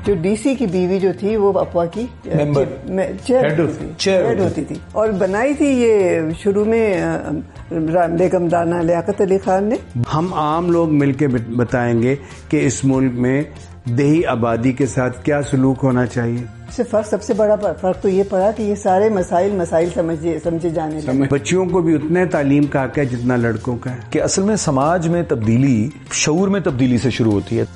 جو D C کی بیوی جو تھی وہ اپوا کی چیئر ہوتی تھی اور بنائی تھی یہ شروع میں بیگم رانا لیاقت علی خان نے. ہم عام لوگ مل کے بتائیں گے کہ اس ملک میں دیہی آبادی کے ساتھ کیا سلوک ہونا چاہیے. سب سے بڑا فرق تو یہ پڑا کہ یہ سارے مسائل سمجھے جانے لگے. بچیوں کو بھی اتنے تعلیم کا حق ہے جتنا لڑکوں کا ہے. کہ اصل میں سماج میں تبدیلی شعور میں تبدیلی سے شروع ہوتی ہے.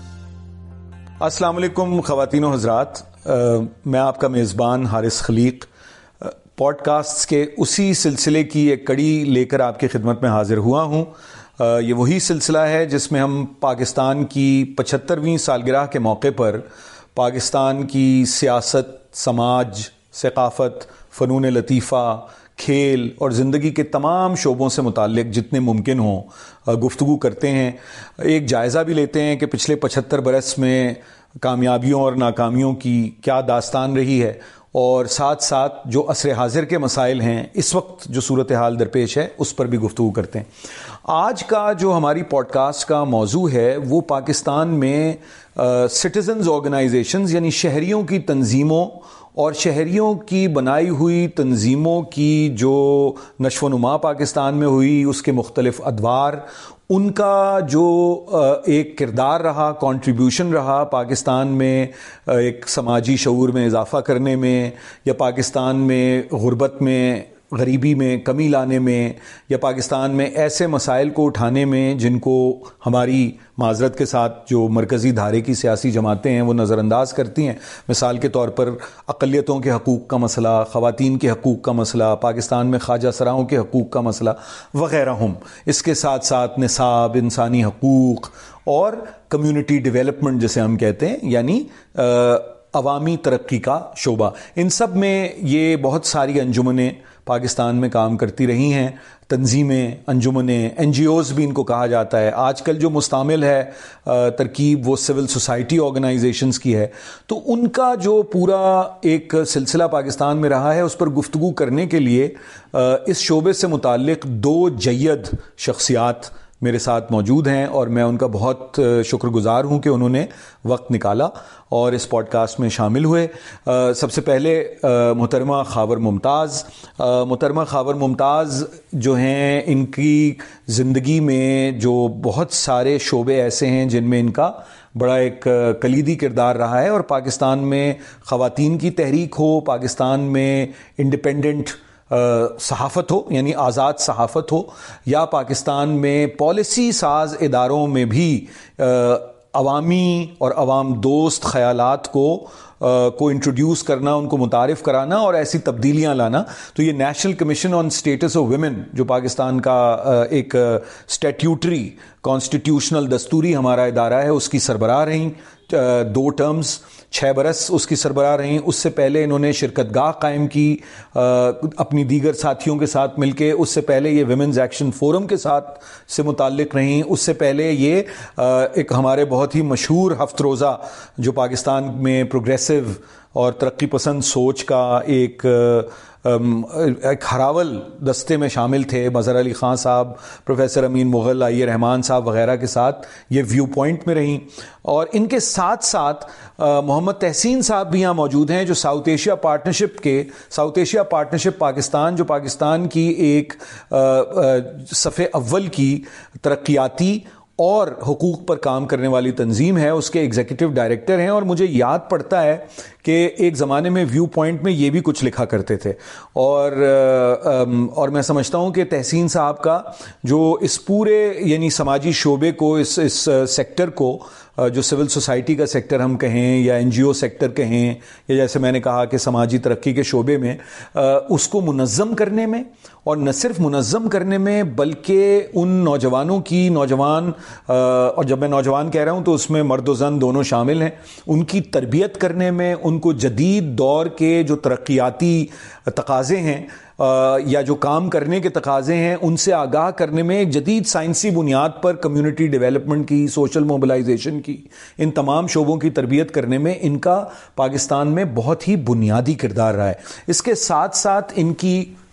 السلام علیکم خواتین و حضرات، میں آپ کا میزبان حارث خلیق پوڈ کاسٹ کے اسی سلسلے کی ایک کڑی لے کر آپ کی خدمت میں حاضر ہوا ہوں. یہ وہی سلسلہ ہے جس میں ہم پاکستان کی 75ویں سالگرہ کے موقع پر پاکستان کی سیاست، سماج، ثقافت، فنون لطیفہ، کھیل اور زندگی کے تمام شعبوں سے متعلق جتنے ممکن ہوں گفتگو کرتے ہیں. ایک جائزہ بھی لیتے ہیں کہ پچھلے 75 برس میں کامیابیوں اور ناکامیوں کی کیا داستان رہی ہے، اور ساتھ ساتھ جو عصر حاضر کے مسائل ہیں، اس وقت جو صورتحال درپیش ہے اس پر بھی گفتگو کرتے ہیں. آج کا جو ہماری پوڈ کاسٹ کا موضوع ہے وہ پاکستان میں سٹیزنز آرگنائزیشنز یعنی شہریوں کی تنظیموں اور شہریوں کی بنائی ہوئی تنظیموں کی جو نشو و نما پاکستان میں ہوئی، اس کے مختلف ادوار، ان کا جو ایک کردار رہا، کنٹریبیوشن رہا پاکستان میں ایک سماجی شعور میں اضافہ کرنے میں، یا پاکستان میں غربت میں، غریبی میں کمی لانے میں، یا پاکستان میں ایسے مسائل کو اٹھانے میں جن کو ہماری معذرت کے ساتھ جو مرکزی دھارے کی سیاسی جماعتیں ہیں وہ نظر انداز کرتی ہیں. مثال کے طور پر اقلیتوں کے حقوق کا مسئلہ، خواتین کے حقوق کا مسئلہ، پاکستان میں خواجہ سراؤں کے حقوق کا مسئلہ وغیرہ. اس کے ساتھ ساتھ نصاب، انسانی حقوق اور کمیونٹی ڈیولپمنٹ جسے ہم کہتے ہیں، یعنی عوامی ترقی کا شعبہ. ان سب میں یہ بہت ساری انجمنیں پاکستان میں کام کرتی رہی ہیں، تنظیمیں، انجمنیں، این جی اوز بھی ان کو کہا جاتا ہے. آج کل جو مستعمل ہے ترکیب وہ سول سوسائٹی آرگنائزیشنز کی ہے. تو ان کا جو پورا ایک سلسلہ پاکستان میں رہا ہے، اس پر گفتگو کرنے کے لیے اس شعبے سے متعلق دو جید شخصیات میرے ساتھ موجود ہیں، اور میں ان کا بہت شکر گزار ہوں کہ انہوں نے وقت نکالا اور اس پوڈ کاسٹ میں شامل ہوئے. سب سے پہلے محترمہ خاور ممتاز. محترمہ خاور ممتاز جو ہیں، ان کی زندگی میں جو بہت سارے شعبے ایسے ہیں جن میں ان کا بڑا ایک کلیدی کردار رہا ہے، اور پاکستان میں خواتین کی تحریک ہو، پاکستان میں انڈیپینڈنٹ صحافت ہو یعنی آزاد صحافت ہو، یا پاکستان میں پالیسی ساز اداروں میں بھی عوامی اور عوام دوست خیالات کو انٹروڈیوس کرنا، ان کو متعارف کرانا اور ایسی تبدیلیاں لانا. تو یہ national commission on status of women جو پاکستان کا ایک اسٹیٹیوٹری کانسٹیٹیوشنل دستوری ہمارا ادارہ ہے، اس کی سربراہ رہیں 2 ٹرمز، 6 برس اس کی سربراہ رہیں. اس سے پہلے انہوں نے شرکت گاہ قائم کی اپنی دیگر ساتھیوں کے ساتھ مل کے. اس سے پہلے یہ ویمنز ایکشن فورم کے ساتھ سے متعلق رہیں. اس سے پہلے یہ ایک ہمارے بہت ہی مشہور ہفت روزہ جو پاکستان میں پروگریسو اور ترقی پسند سوچ کا ایک ہراول دستے میں شامل تھے، مظہر علی خان صاحب، پروفیسر امین مغل، آئی رحمان صاحب وغیرہ کے ساتھ یہ ویو پوائنٹ میں رہیں. اور ان کے ساتھ ساتھ محمد تحسین صاحب بھی یہاں موجود ہیں جو ساؤتھ ایشیا پارٹنرشپ پاکستان، جو پاکستان کی ایک صف اول کی ترقیاتی اور حقوق پر کام کرنے والی تنظیم ہے، اس کے ایگزیکٹو ڈائریکٹر ہیں. اور مجھے یاد پڑتا ہے کہ ایک زمانے میں ویو پوائنٹ میں یہ بھی کچھ لکھا کرتے تھے. اور میں سمجھتا ہوں کہ تحسین صاحب کا جو اس پورے یعنی سماجی شعبے کو، اس سیکٹر کو، جو سول سوسائٹی کا سیکٹر ہم کہیں یا این جی او سیکٹر کہیں، یا جیسے میں نے کہا کہ سماجی ترقی کے شعبے میں، اس کو منظم کرنے میں، اور نہ صرف منظم کرنے میں بلکہ ان نوجوانوں کی اور جب میں نوجوان کہہ رہا ہوں تو اس میں مرد و زن دونوں شامل ہیں، ان کی تربیت کرنے میں، ان کو جدید دور کے جو ترقیاتی تقاضے ہیں یا جو کام کرنے کے تقاضے ہیں ان سے آگاہ کرنے میں، ایک جدید سائنسی بنیاد پر کمیونٹی ڈیولپمنٹ کی، سوشل موبلائزیشن کی، ان تمام شعبوں کی تربیت کرنے میں ان کا پاکستان میں بہت ہی بنیادی کردار رہا ہے. اس کے ساتھ ساتھ ان کی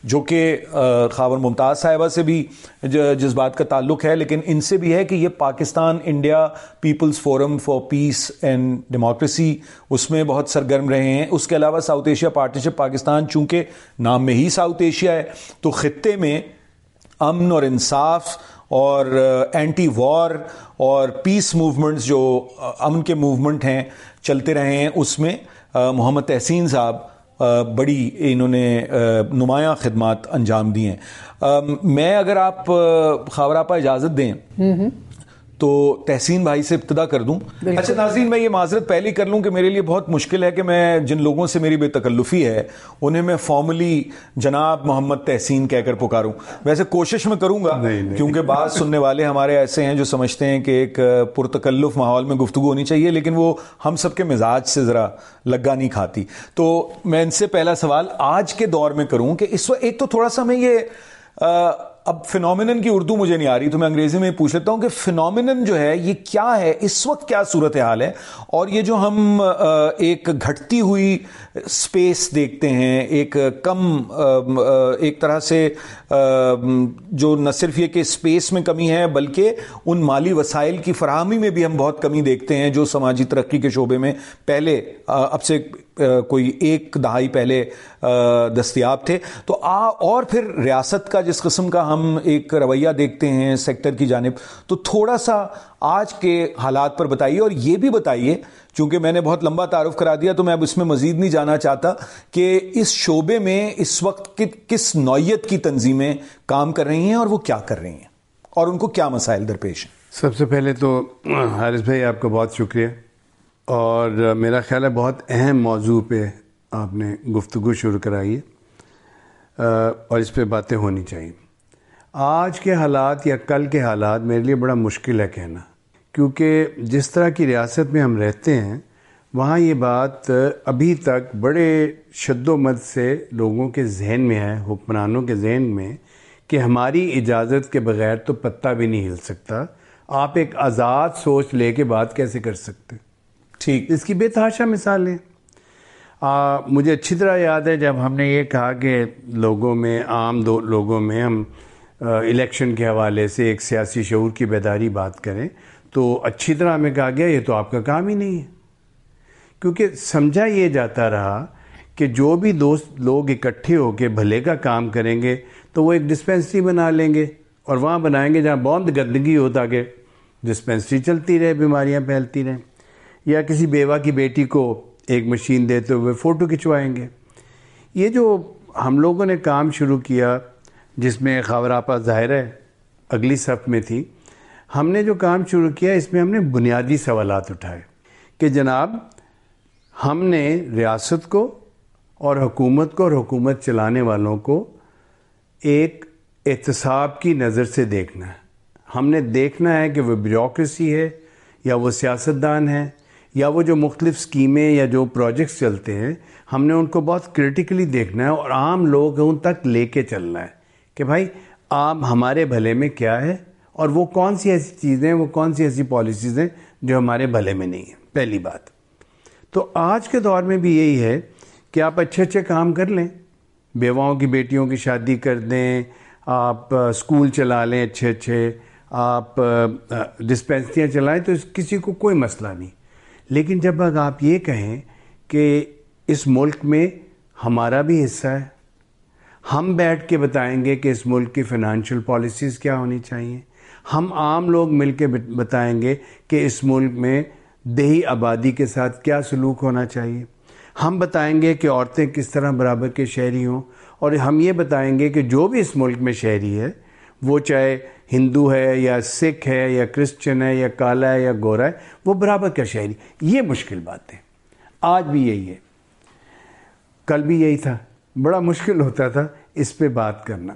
جو کہ خاور ممتاز صاحبہ سے بھی جذبات کا تعلق ہے، لیکن ان سے بھی ہے کہ یہ Pakistan India peoples forum for peace and democracy اس میں بہت سرگرم رہے ہیں. اس کے علاوہ ساؤتھ ایشیا پارٹنرشپ پاکستان چونکہ نام میں ہی ساؤتھ ایشیا ہے تو خطے میں امن اور انصاف اور اینٹی وار اور پیس موومنٹس جو امن کے موومنٹ ہیں چلتے رہے ہیں، اس میں محمد تحسین صاحب بڑی انہوں نے نمایاں خدمات انجام دی ہیں. میں اگر آپ خاور آپا اجازت دیں تو تحسین بھائی سے ابتدا کر دوں. اچھا ناظرین، میں یہ معذرت پہلے کر لوں کہ میرے لیے بہت مشکل ہے کہ میں جن لوگوں سے میری بے تکلفی ہے انہیں میں فارملی جناب محمد تحسین کہہ کر پکاروں. ویسے کوشش میں کروں گا کیونکہ بعض سننے والے ہمارے ایسے ہیں جو سمجھتے ہیں کہ ایک پرتکلف ماحول میں گفتگو ہونی چاہیے، لیکن وہ ہم سب کے مزاج سے ذرا لگا نہیں کھاتی. تو میں ان سے پہلا سوال آج کے دور میں کروں کہ اس وقت ایک تو تھوڑا سا میں یہ اب فینومینن کی اردو مجھے نہیں آ رہی تو میں انگریزی میں پوچھ لیتا ہوں کہ فینومینن جو ہے یہ کیا ہے اس وقت، کیا صورتحال ہے، اور یہ جو ہم ایک گھٹتی ہوئی سپیس دیکھتے ہیں، ایک کم ایک طرح سے جو نہ صرف یہ کہ سپیس میں کمی ہے بلکہ ان مالی وسائل کی فراہمی میں بھی ہم بہت کمی دیکھتے ہیں جو سماجی ترقی کے شعبے میں پہلے اب سے کوئی ایک دہائی پہلے دستیاب تھے. تو اور پھر ریاست کا جس قسم کا ہم ایک رویہ دیکھتے ہیں سیکٹر کی جانب، تو تھوڑا سا آج کے حالات پر بتائیے. اور یہ بھی بتائیے، چونکہ میں نے بہت لمبا تعارف کرا دیا تو میں اب اس میں مزید نہیں جانا چاہتا، کہ اس شعبے میں اس وقت کس نوعیت کی تنظیمیں کام کر رہی ہیں اور وہ کیا کر رہی ہیں اور ان کو کیا مسائل درپیش ہیں. سب سے پہلے تو حارث بھائی آپ کا بہت شکریہ، اور میرا خیال ہے بہت اہم موضوع پہ آپ نے گفتگو شروع کرائی ہے اور اس پہ باتیں ہونی چاہیے. آج کے حالات یا کل کے حالات میرے لیے بڑا مشکل ہے کہنا، کیونکہ جس طرح کی ریاست میں ہم رہتے ہیں وہاں یہ بات ابھی تک بڑے شد و مد سے لوگوں کے ذہن میں ہے، حکمرانوں کے ذہن میں، کہ ہماری اجازت کے بغیر تو پتہ بھی نہیں ہل سکتا. آپ ایک آزاد سوچ لے کے بات کیسے کر سکتے؟ ٹھیک، اس کی بے تحاشا مثالیں. مجھے اچھی طرح یاد ہے جب ہم نے یہ کہا کہ لوگوں میں عام لوگوں میں ہم الیکشن کے حوالے سے ایک سیاسی شعور کی بیداری بات کریں تو اچھی طرح ہمیں کہا گیا یہ تو آپ کا کام ہی نہیں ہے، کیونکہ سمجھا یہ جاتا رہا کہ جو بھی دوست لوگ اکٹھے ہو کے بھلے کا کام کریں گے تو وہ ایک ڈسپینسری بنا لیں گے اور وہاں بنائیں گے جہاں بہت گندگی ہو تاکہ ڈسپینسری چلتی رہے، بیماریاں پھیلتی رہیں. یا کسی بیوہ کی بیٹی کو ایک مشین دیتے ہوئے فوٹو کھنچوائیں گے. یہ جو ہم لوگوں نے کام شروع کیا، جس میں خاور آپا ظاہر ہے اگلی صف میں تھی، ہم نے جو کام شروع کیا اس میں ہم نے بنیادی سوالات اٹھائے کہ جناب ہم نے ریاست کو اور حکومت کو اور حکومت چلانے والوں کو ایک احتساب کی نظر سے دیکھنا ہے. ہم نے دیکھنا ہے کہ وہ بیوروکریسی ہے یا وہ سیاستدان ہے یا وہ جو مختلف اسکیمیں یا جو پروجیکٹس چلتے ہیں، ہم نے ان کو بہت کرٹیکلی دیکھنا ہے اور عام لوگوں تک لے کے چلنا ہے کہ بھائی آپ ہمارے بھلے میں کیا ہے اور وہ کون سی ایسی چیزیں، وہ کون سی ایسی پالیسیز ہیں جو ہمارے بھلے میں نہیں ہیں. پہلی بات. تو آج کے دور میں بھی یہی ہے کہ آپ اچھے اچھے کام کر لیں، بیواؤں کی بیٹیوں کی شادی کر دیں، آپ اسکول چلا لیں اچھے اچھے، آپ ڈسپینسریاں چلائیں، تو کسی کو کوئی مسئلہ نہیں. لیکن جب آپ یہ کہیں کہ اس ملک میں ہمارا بھی حصہ ہے، ہم بیٹھ کے بتائیں گے کہ اس ملک کی فائنینشیل پالیسیز کیا ہونی چاہیے، ہم عام لوگ مل کے بتائیں گے کہ اس ملک میں دیہی آبادی کے ساتھ کیا سلوک ہونا چاہیے، ہم بتائیں گے کہ عورتیں کس طرح برابر کے شہری ہوں، اور ہم یہ بتائیں گے کہ جو بھی اس ملک میں شہری ہے وہ چاہے ہندو ہے یا سکھ ہے یا کرسچن ہے یا کالا ہے یا گورا ہے، وہ برابر کا شہری. یہ مشکل بات ہے. آج بھی یہی ہے، کل بھی یہی تھا. بڑا مشکل ہوتا تھا اس پہ بات کرنا.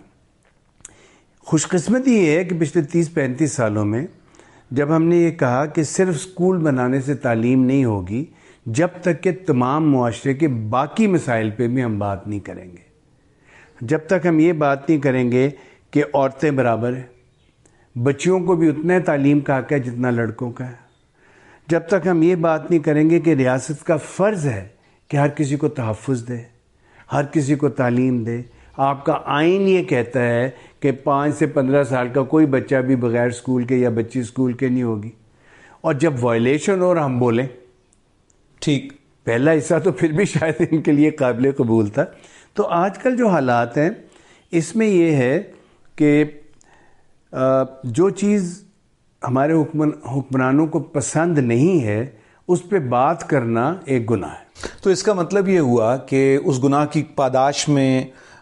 خوش قسمتی یہ ہے کہ پچھلے 30-35 سالوں میں جب ہم نے یہ کہا کہ صرف اسکول بنانے سے تعلیم نہیں ہوگی جب تک کہ تمام معاشرے کے باقی مسائل پہ بھی ہم بات نہیں کریں گے، جب تک ہم یہ بات نہیں کریں گے کہ عورتیں برابر ہیں، بچیوں کو بھی اتنا تعلیم کا حق ہے جتنا لڑکوں کا ہے، جب تک ہم یہ بات نہیں کریں گے کہ ریاست کا فرض ہے کہ ہر کسی کو تحفظ دے، ہر کسی کو تعلیم دے، آپ کا آئین یہ کہتا ہے کہ 5 سے 15 سال کا کوئی بچہ بھی بغیر اسکول کے یا بچی اسکول کے نہیں ہوگی. اور جب وائلیشن ہو اور ہم بولیں ٹھیک, پہلا حصہ تو پھر بھی شاید ان کے لیے قابل قبول تھا. تو آج کل جو حالات ہیں اس میں یہ ہے کہ جو چیز ہمارے حکمرانوں کو پسند نہیں ہے اس پہ بات کرنا ایک گناہ ہے. تو اس کا مطلب یہ ہوا کہ اس گناہ کی پاداش میں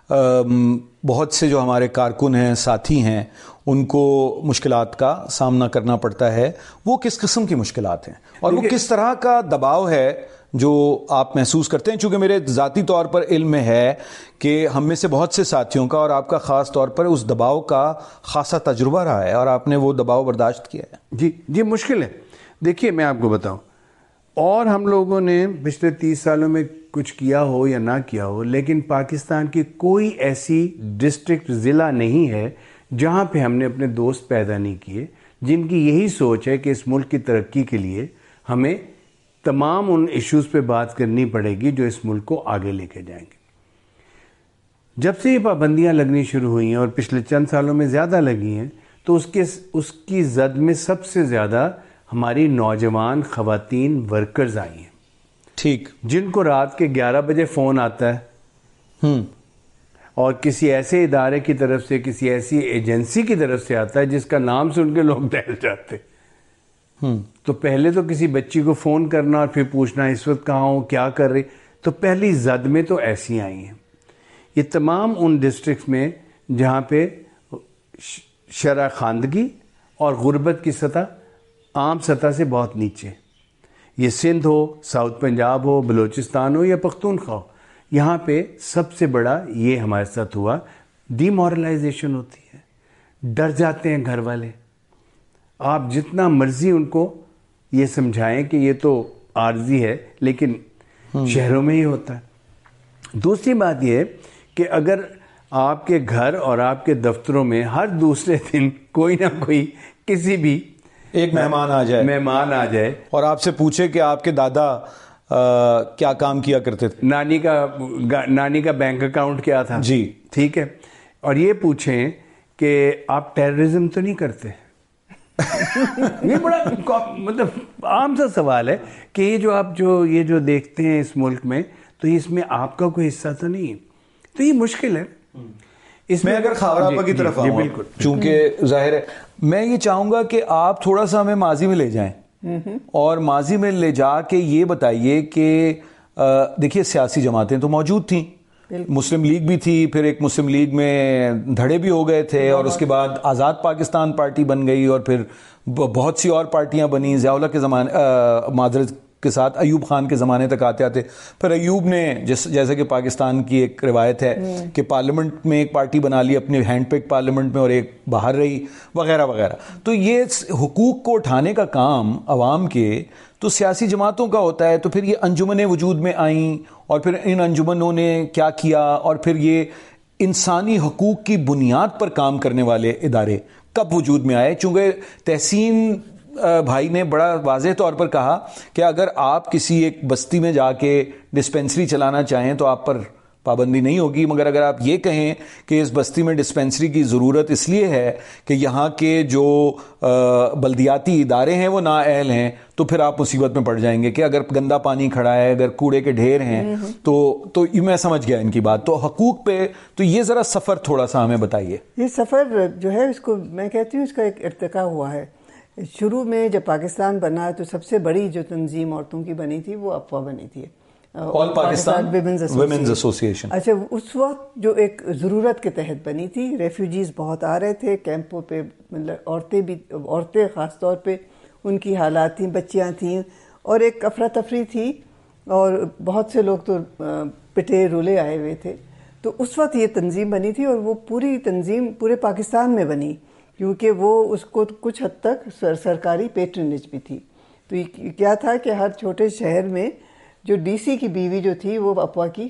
بہت سے جو ہمارے کارکن ہیں, ساتھی ہیں, ان کو مشکلات کا سامنا کرنا پڑتا ہے. وہ کس قسم کی مشکلات ہیں اور وہ کس طرح کا دباؤ ہے جو آپ محسوس کرتے ہیں؟ چونکہ میرے ذاتی طور پر علم میں ہے کہ ہم میں سے بہت سے ساتھیوں کا اور آپ کا خاص طور پر اس دباؤ کا خاصا تجربہ رہا ہے اور آپ نے وہ دباؤ برداشت کیا ہے. جی مشکل ہے. دیکھیے میں آپ کو بتاؤں, اور ہم لوگوں نے پچھلے 30 سالوں میں کچھ کیا ہو یا نہ کیا ہو, لیکن پاکستان کی کوئی ایسی ڈسٹرکٹ ضلع نہیں ہے جہاں پہ ہم نے اپنے دوست پیدا نہیں کیے جن کی یہی سوچ ہے کہ اس ملک کی ترقی کے لیے ہمیں تمام ان ایشوز پہ بات کرنی پڑے گی جو اس ملک کو آگے لے کے جائیں گے. جب سے یہ پابندیاں لگنی شروع ہوئی ہیں اور پچھلے چند سالوں میں زیادہ لگی ہیں تو اس کی زد میں سب سے زیادہ ہماری نوجوان خواتین ورکرز آئی ہیں. ٹھیک, جن کو رات کے 11 بجے فون آتا ہے اور کسی ایسے ادارے کی طرف سے, کسی ایسی ایجنسی کی طرف سے آتا ہے جس کا نام سن کے لوگ دہل جاتے. تو پہلے تو کسی بچی کو فون کرنا اور پھر پوچھنا اس وقت کہاں ہوں, کیا کر رہی, تو پہلی زد میں تو ایسی آئی ہیں. یہ تمام ان ڈسٹرکٹس میں جہاں پہ شرح خواندگی اور غربت کی سطح عام سطح سے بہت نیچے. یہ سندھ ہو, ساؤتھ پنجاب ہو, بلوچستان ہو یا پختونخوا ہو, یہاں پہ سب سے بڑا یہ ہمارے ساتھ ہوا. ڈی مورلائزیشن ہوتی ہے, ڈر جاتے ہیں گھر والے. آپ جتنا مرضی ان کو یہ سمجھائیں کہ یہ تو عارضی ہے, لیکن شہروں میں ہی ہوتا ہے. دوسری بات یہ کہ اگر آپ کے گھر اور آپ کے دفتروں میں ہر دوسرے دن کوئی نہ کوئی کسی بھی ایک مہمان آ جائے اور آپ سے پوچھے کہ آپ کے دادا کیا کام کیا کرتے تھے, نانی کا بینک اکاؤنٹ کیا تھا, جی ٹھیک ہے, اور یہ پوچھیں کہ آپ ٹیررزم تو نہیں کرتے. یہ بڑا مطلب عام سا سوال ہے کہ یہ جو دیکھتے ہیں اس ملک میں, تو اس میں آپ کا کوئی حصہ تو نہیں ہے. تو یہ مشکل ہے. اس میں اگر خاورہ کی طرف آؤں, بالکل, چونکہ ظاہر ہے میں یہ چاہوں گا کہ آپ تھوڑا سا ہمیں ماضی میں لے جائیں اور ماضی میں لے جا کے یہ بتائیے کہ دیکھیے سیاسی جماعتیں تو موجود تھیں, مسلم لیگ بھی تھی, پھر ایک مسلم لیگ میں دھڑے بھی ہو گئے تھے, اور اس کے بعد آزاد پاکستان پارٹی بن گئی, اور پھر بہت سی اور پارٹیاں بنی ضیاء اللہ کے زمانے, معذرت کے ساتھ ایوب خان کے زمانے تک آتے آتے پھر ایوب نے جیسے کہ پاکستان کی ایک روایت ہے کہ پارلیمنٹ میں ایک پارٹی بنا لی اپنے ہینڈ پک پارلیمنٹ میں اور ایک باہر رہی وغیرہ وغیرہ. تو یہ حقوق کو اٹھانے کا کام عوام کے تو سیاسی جماعتوں کا ہوتا ہے. تو پھر یہ انجمنیں وجود میں آئیں اور پھر ان انجمنوں نے کیا کیا, اور پھر یہ انسانی حقوق کی بنیاد پر کام کرنے والے ادارے کب وجود میں آئے. چونکہ تحسین بھائی نے بڑا واضح طور پر کہا کہ اگر آپ کسی ایک بستی میں جا کے ڈسپینسری چلانا چاہیں تو آپ پر پابندی نہیں ہوگی, مگر اگر آپ یہ کہیں کہ اس بستی میں ڈسپینسری کی ضرورت اس لیے ہے کہ یہاں کے جو بلدیاتی ادارے ہیں وہ نااہل ہیں, تو پھر آپ مصیبت میں پڑ جائیں گے کہ اگر گندا پانی کھڑا ہے, اگر کوڑے کے ڈھیر ہیں, تو میں سمجھ گیا ان کی بات. تو حقوق پہ تو یہ ذرا سفر تھوڑا سا ہمیں بتائیے. یہ سفر جو ہے اس کو میں کہتی ہوں اس کا ایک ارتقا ہوا ہے. شروع میں جب پاکستان بنا تو سب سے بڑی جو تنظیم عورتوں کی بنی تھی وہ افواہ بنی تھی, آل پاکستان ویمنز ایسوسیشن. اچھا, اس وقت جو ایک ضرورت کے تحت بنی تھی, ریفیوجیز بہت آ رہے تھے کیمپوں پہ, مطلب عورتیں خاص طور پہ ان کی حالات تھیں, بچیاں تھیں, اور ایک افراتفری تھی, اور بہت سے لوگ تو پٹے رولے آئے ہوئے تھے. تو اس وقت یہ تنظیم بنی تھی, اور وہ پوری تنظیم پورے پاکستان میں بنی کیونکہ وہ اس کو کچھ حد تک سرکاری پیٹرنیج بھی تھی. تو یہ کیا تھا کہ ہر چھوٹے شہر میں جو ڈی سی کی بیوی جو تھی وہ اپوا کی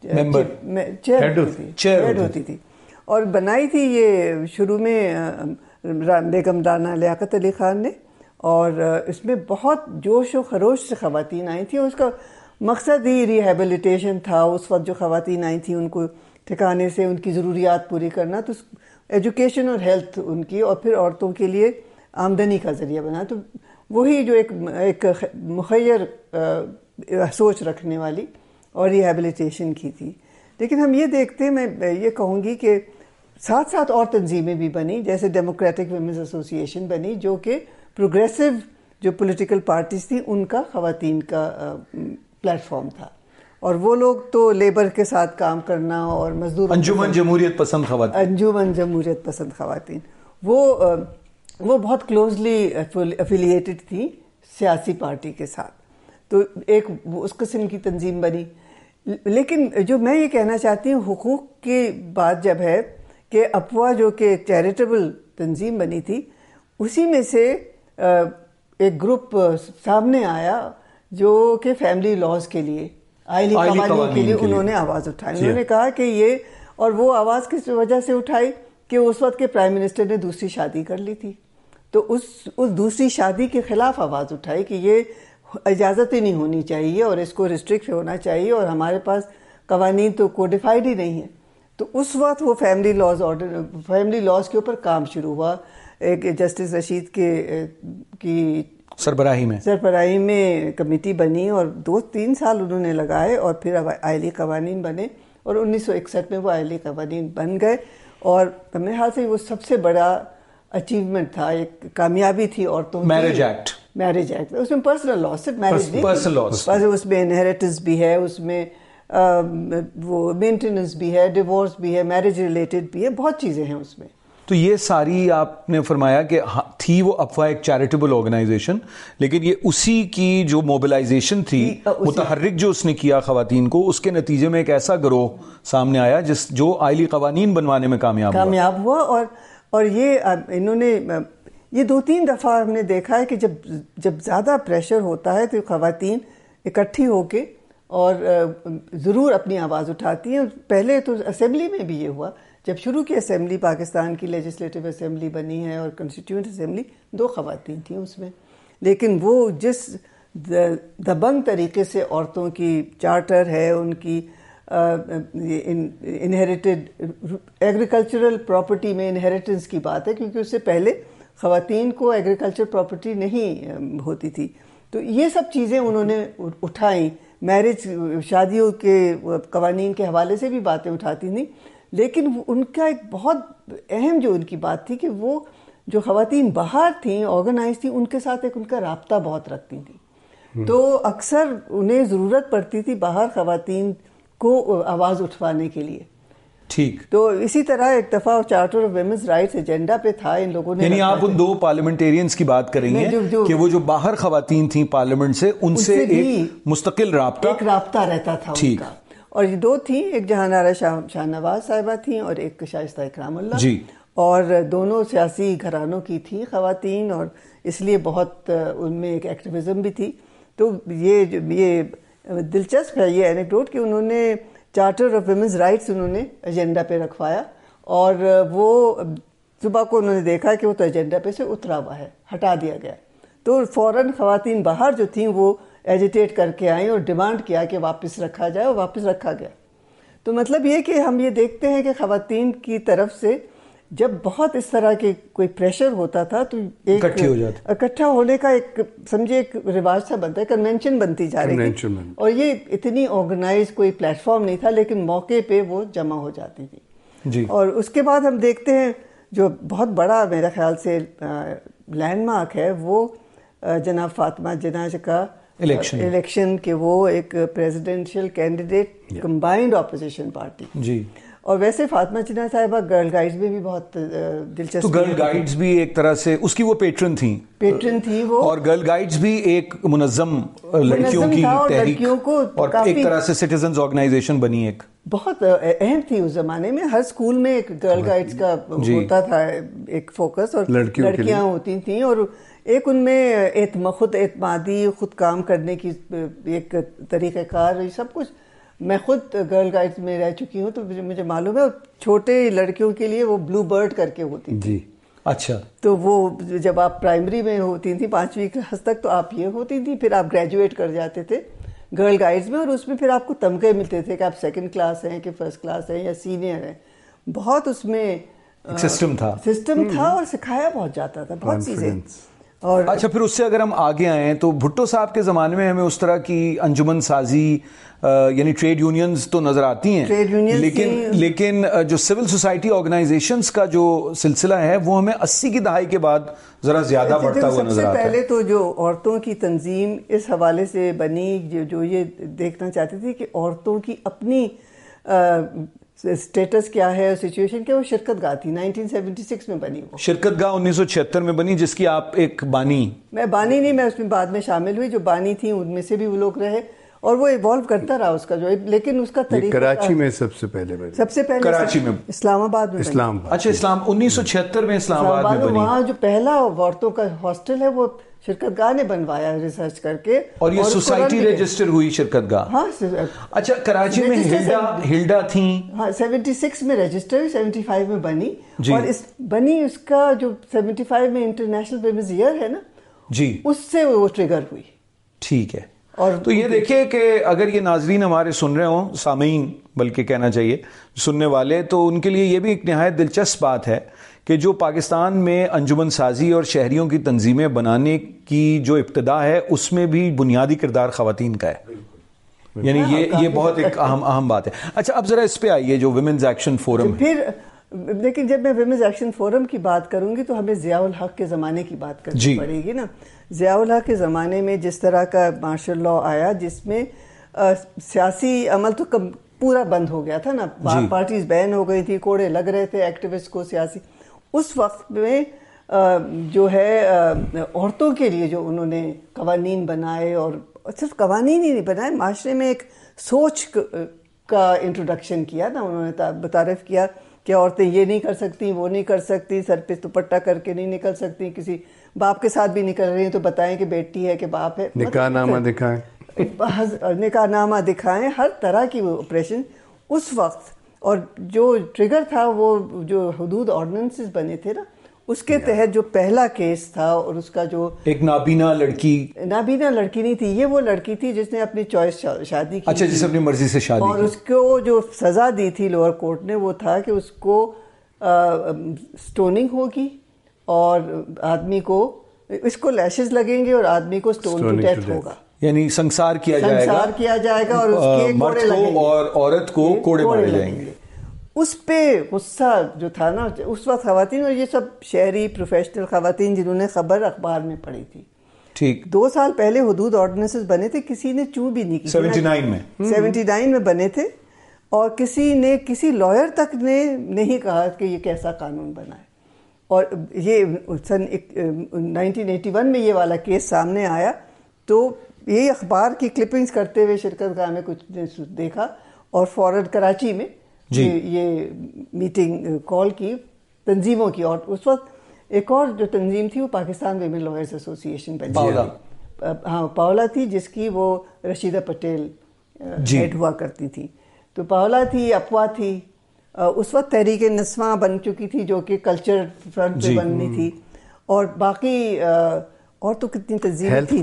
چیئر ہوتی تھی, اور بنائی تھی یہ شروع میں بیگم رانا لیاقت علی خان نے, اور اس میں بہت جوش و خروش سے خواتین آئی تھیں, اور اس کا مقصد ہی ریہیبلیٹیشن تھا. اس وقت جو خواتین آئی تھیں ان کو ٹھکانے سے ان کی ضروریات پوری کرنا. تو ایجوکیشن اور ہیلتھ ان کی, اور پھر عورتوں کے لیے آمدنی کا ذریعہ بنا. تو وہی جو ایک مخیر سوچ رکھنے والی اور ریہیبلیٹیشن کی تھی. لیکن ہم یہ دیکھتے ہیں, میں یہ کہوں گی کہ ساتھ ساتھ اور تنظیمیں بھی بنی, جیسے ڈیموکریٹک ویمنز ایسوسی ایشن بنی, جو کہ پروگریسو جو پولیٹیکل پارٹیز تھیں ان کا خواتین کا پلیٹ فارم تھا. اور وہ لوگ تو لیبر کے ساتھ کام کرنا اور مزدور, انجمن جمہوریت پسند خواتین, انجمن جمہوریت پسند خواتین, وہ بہت کلوزلی افیلیٹڈ تھیں سیاسی پارٹی کے ساتھ. تو ایک اس قسم کی تنظیم بنی. لیکن جو میں یہ کہنا چاہتی ہوں, حقوق کی بات جب ہے کہ اپوا جو کہ ایک چیریٹیبل تنظیم بنی تھی, اسی میں سے ایک گروپ سامنے آیا جو کہ فیملی لاز کے لیے, آئلی قوانین کے لیے انہوں نے آواز اٹھائی. انہوں نے کہا کہ یہ, اور وہ آواز کس وجہ سے اٹھائی کہ اس وقت کے پرائم منسٹر نے دوسری شادی کر لی تھی, تو اس دوسری شادی کے خلاف آواز اٹھائی کہ یہ اجازت ہی نہیں ہونی چاہیے اور اس کو ریسٹرکٹ ہونا چاہیے, اور ہمارے پاس قوانین تو کوڈیفائڈ ہی نہیں ہیں. تو اس وقت وہ فیملی لاز کے اوپر کام شروع ہوا. ایک جسٹس رشید کی سربراہی میں کمیٹی بنی, اور 2-3 سال انہوں نے لگائے, اور پھر آئلی قوانین بنے, اور 1961 میں وہ آئلی قوانین بن گئے. اور میرے خیال سے وہ سب سے بڑا اچیومنٹ تھا, ایک کامیابی تھی عورتوں کی. میرج ایکٹ, اس میں پرسنل لا, صرف میرج نہیں, اس میں انہیریٹنس بھی ہے, اس میں وہ مینٹیننس بھی ہے, ڈیورس بھی ہے, میرج ریلیٹڈ بھی ہے, بہت چیزیں ہیں اس میں. تو یہ ساری آپ نے فرمایا کہ تھی وہ افواہ ایک چیریٹیبل آرگنائزیشن, لیکن یہ اسی کی جو موبلائزیشن تھی, متحرک جو اس نے کیا خواتین کو, اس کے نتیجے میں ایک ایسا گروہ سامنے آیا جو آئلی قوانین بنوانے میں کامیاب ہوا. اور یہ انہوں نے یہ 2-3 دفعہ ہم نے دیکھا ہے کہ جب زیادہ پریشر ہوتا ہے تو خواتین اکٹھی ہو کے اور ضرور اپنی آواز اٹھاتی ہیں. پہلے تو اسمبلی میں بھی یہ ہوا, جب شروع کی اسمبلی پاکستان کی لیجسلیٹو اسمبلی بنی ہے اور کنسٹیٹیوئنٹ اسمبلی, 2 خواتین تھیں اس میں. لیکن وہ جس دبنگ طریقے سے عورتوں کی چارٹر ہے, ان کی انہیریٹڈ ایگریکلچرل پراپرٹی میں انہیریٹنس کی بات ہے, کیونکہ اس سے پہلے خواتین کو ایگریکلچر پراپرٹی نہیں ہوتی تھی. تو یہ سب چیزیں انہوں نے اٹھائیں. میرج, شادیوں کے قوانین کے حوالے سے بھی باتیں اٹھاتی تھیں. لیکن ان کا ایک بہت اہم جو ان کی بات تھی کہ وہ جو خواتین باہر تھیں, آرگنائز تھیں, ان کے ساتھ ایک ان کا رابطہ بہت رکھتی تھیں. تو اکثر انہیں ضرورت پڑتی تھی باہر خواتین کو آواز اٹھوانے کے لیے. ٹھیک. تو اسی طرح ایک دفعہ charter of women's rights agenda پہ تھا ان لوگوں نے. یعنی آپ ان 2 پارلیمنٹیرینز کی بات کر رہی ہیں کہ وہ جو باہر خواتین تھیں پارلیمنٹ سے, ان سے ایک مستقل رابطہ رہتا تھا ان کا. اور یہ 2 تھیں, ایک جہان آرا شاہ نواز صاحبہ تھیں اور ایک شائستہ اکرام اللہ. جی. اور دونوں سیاسی گھرانوں کی تھیں خواتین, اور اس لیے بہت ان میں ایک ایکٹیویزم بھی تھی. تو یہ دلچسپ ہے یہ اینیکڈوٹ کہ انہوں نے چارٹر آف ویمنز رائٹس انہوں نے ایجنڈا پہ رکھوایا, اور وہ صبح کو انہوں نے دیکھا کہ وہ تو ایجنڈا پہ سے اترا ہوا ہے, ہٹا دیا گیا. تو فوراً خواتین باہر جو تھیں وہ ایجیٹیٹ کر کے آئیں اور ڈیمانڈ کیا کہ واپس رکھا جائے, اور واپس رکھا گیا. تو مطلب یہ کہ ہم یہ دیکھتے ہیں کہ خواتین کی طرف سے جب بہت اس طرح کے کوئی پریشر ہوتا تھا تو اکٹھا ہونے کا ایک سمجھے ایک رواج سا بنتا ہے, کنونشن بنتی جا رہی تھی. اور یہ اتنی آرگنائز کوئی پلیٹ فارم نہیں تھا, لیکن موقع پہ وہ جمع ہو جاتی تھی. جی. اور اس کے بعد ہم دیکھتے ہیں جو بہت بڑا میرا خیال سے لینڈ مارک ہے وہ جناب فاطمہ جناح کا الیکشن کہ وہ ایک presidential candidate combined opposition party. جی. اور ویسے فاطمہ جناح صاحبہ گرل گائیڈز میں بھی بہت دلچسپ. تو گرل گائیڈز بھی ایک طرح سے اس کی وہ پیٹرن تھی وہ, اور گرل گائیڈز بھی ایک منظم لڑکیوں کی تحریک اور ایک طرح سے سٹیزنز آرگنائزیشن بنی, ایک بہت اہم تھی اس زمانے میں. ہر اسکول میں ایک گرل گائیڈز کا ہوتا تھا ایک فوکس, اور لڑکیاں ہوتی تھیں, اور ایک ان میں خود اعتمادی, خود کام کرنے کی ایک طریقہ کار, یہ سب کچھ. میں خود گرل گائیڈز میں رہ چکی ہوں تو مجھے معلوم ہے. چھوٹے لڑکیوں کے لیے وہ بلو برڈ کر کے ہوتی تھی. اچھا. تو وہ جب آپ پرائمری میں ہوتی تھیں 5ویں کلاس تک تو آپ یہ ہوتی تھی, پھر آپ گریجویٹ کر جاتے تھے. گرل گائیڈز میں, اور اس میں پھر آپ کو تمغے ملتے تھے کہ آپ سیکنڈ کلاس ہیں کہ فرسٹ کلاس ہیں یا سینئر ہیں. بہت اس میں سسٹم تھا اور سکھایا بہت جاتا تھا بہت چیزیں. اور اچھا پھر اس سے اگر ہم آگے آئیں تو بھٹو صاحب کے زمانے میں ہمیں اس طرح کی انجمن سازی یعنی ٹریڈ یونینز تو نظر آتی ہیں, لیکن جو سول سوسائٹی آرگنائزیشنز کا جو سلسلہ ہے وہ ہمیں 80 کی دہائی کے بعد ذرا زیادہ بڑھتا ہوا نظر آتا ہے. سب سے پہلے تو جو عورتوں کی تنظیم اس حوالے سے بنی جو یہ دیکھنا چاہتی تھی کہ عورتوں کی اپنی اسٹیٹس کیا ہے, سچویشن کیا, وہ شرکت گاہ تھی. 1976 میں بنی وہ شرکت گاہ 1976 میں بنی, جس کی آپ ایک بانی. میں بانی نہیں, میں اس میں بعد میں شامل ہوئی. جو بانی تھی ان میں سے بھی وہ لوگ رہے اور وہ ایوالو کرتا رہا اس کا جو, لیکن اس کا طریقہ کراچی میں سب سے پہلے کراچی میں, اسلام آباد میں, اچھا 1976 میں اسلام آباد میں بنی. وہاں جو پہلا عورتوں کا ہاسٹل ہے وہ شرکت گاہ نے بنوایا ریسرچ کر کے, اور یہ سوسائٹی رجسٹر ہوئی شرکت گاہ. ہاں اچھا کراچی میں ہلڈا تھیں. ہاں 76 میں رجسٹر, 75 میں بنی. اور بنی اس کا جو 75 میں انٹرنیشنل ویمنز ایئر ہے نا جی, اس سے وہ ٹریگر ہوئی. ٹھیک ہے. اور تو یہ دیکھیں کہ اگر یہ ناظرین ہمارے سن رہے ہوں, سامعین بلکہ کہنا چاہیے سننے والے, تو ان کے لیے یہ بھی ایک نہایت دلچسپ بات ہے کہ جو پاکستان میں انجمن سازی اور شہریوں کی تنظیمیں بنانے کی جو ابتدا ہے اس میں بھی بنیادی کردار خواتین کا ہے. یعنی یہ بہت ایک اہم بات ہے. اچھا اب ذرا اس پہ آئیے جو ویمنز ایکشن فورم. پھر لیکن جب میں ویمنز ایکشن فورم کی بات کروں گی تو ہمیں ضیاء الحق کے زمانے کی بات کرنی پڑے گی نا. ضیاء الحق کے زمانے میں جس طرح کا مارشل لا آیا جس میں سیاسی عمل تو پورا بند ہو گیا تھا نا, پارٹیز بین ہو گئی تھی, کوڑے لگ رہے تھے ایکٹیوسٹ کو سیاسی. اس وقت میں جو ہے عورتوں کے لیے جو انہوں نے قوانین بنائے, اور صرف قوانین ہی نہیں بنائے, معاشرے میں ایک سوچ کا انٹروڈکشن کیا نا انہوں نے, متعارف کیا کہ عورتیں یہ نہیں کر سکتی, وہ نہیں کر سکتی, سر پہ دوپٹہ کر کے نہیں نکل سکتی, کسی باپ کے ساتھ بھی نکل رہی ہیں تو بتائیں کہ بیٹی ہے کہ باپ ہے, نکاح نامہ دکھائیں, نکاح نامہ دکھائیں, ہر طرح کی وہ آپریشن اس وقت. اور جو ٹریگر تھا وہ جو حدود آرڈیننسز بنے تھے نا, اس کے تحت جو پہلا کیس تھا, اور اس کا جو ایک نابینا لڑکی نہیں تھی, یہ وہ لڑکی تھی جس نے اپنی چوائس شادی کی. اچھا, جس اپنی مرضی سے شادی, اور اس کو جو سزا دی تھی لوور کورٹ نے وہ تھا کہ اس کو سٹوننگ ہوگی, اور آدمی کو اس کو لیشز لگیں گے, اور آدمی کو سٹون ٹو ڈیتھ ہوگا, یعنی سنسار کیا جائے گا, اور اس کے مرد کو اور عورت کو کوڑے مارے جائیں گے. اس پہ غصہ جو تھا نا اس وقت خواتین, اور یہ سب شہری پروفیشنل خواتین جنہوں نے خبر اخبار میں پڑھی تھی, ٹھیک 2 سال پہلے حدود آرڈیننسز بنے تھے, کسی نے چوں بھی نہیں کی. 79 میں بنے تھے, اور کسی نے کسی لائر تک نے نہیں کہا کہ یہ کیسا قانون بنا ہے. اور یہ سن 1981 میں یہ والا کیس سامنے آیا, تو یہ اخبار کی کلپنگز کرتے ہوئے شرکت گاہ میں کچھ نے دیکھا, اور فوراً کراچی میں یہ میٹنگ کال کی تنظیموں کی. اور اس وقت ایک اور جو تنظیم تھی وہ پاکستان ویمن لائرز ایسوسی ایشن بنی, ہاں پاولا تھی, جس کی وہ رشیدہ پٹیل ہیڈ ہوا کرتی تھی. تو پاولا تھی, اپوا تھی, اس وقت تحریک نسواں بن چکی تھی جو کہ کلچر فرنٹ پہ بننی تھی, اور باقی اور تو کتنی تنظیمیں تھیں.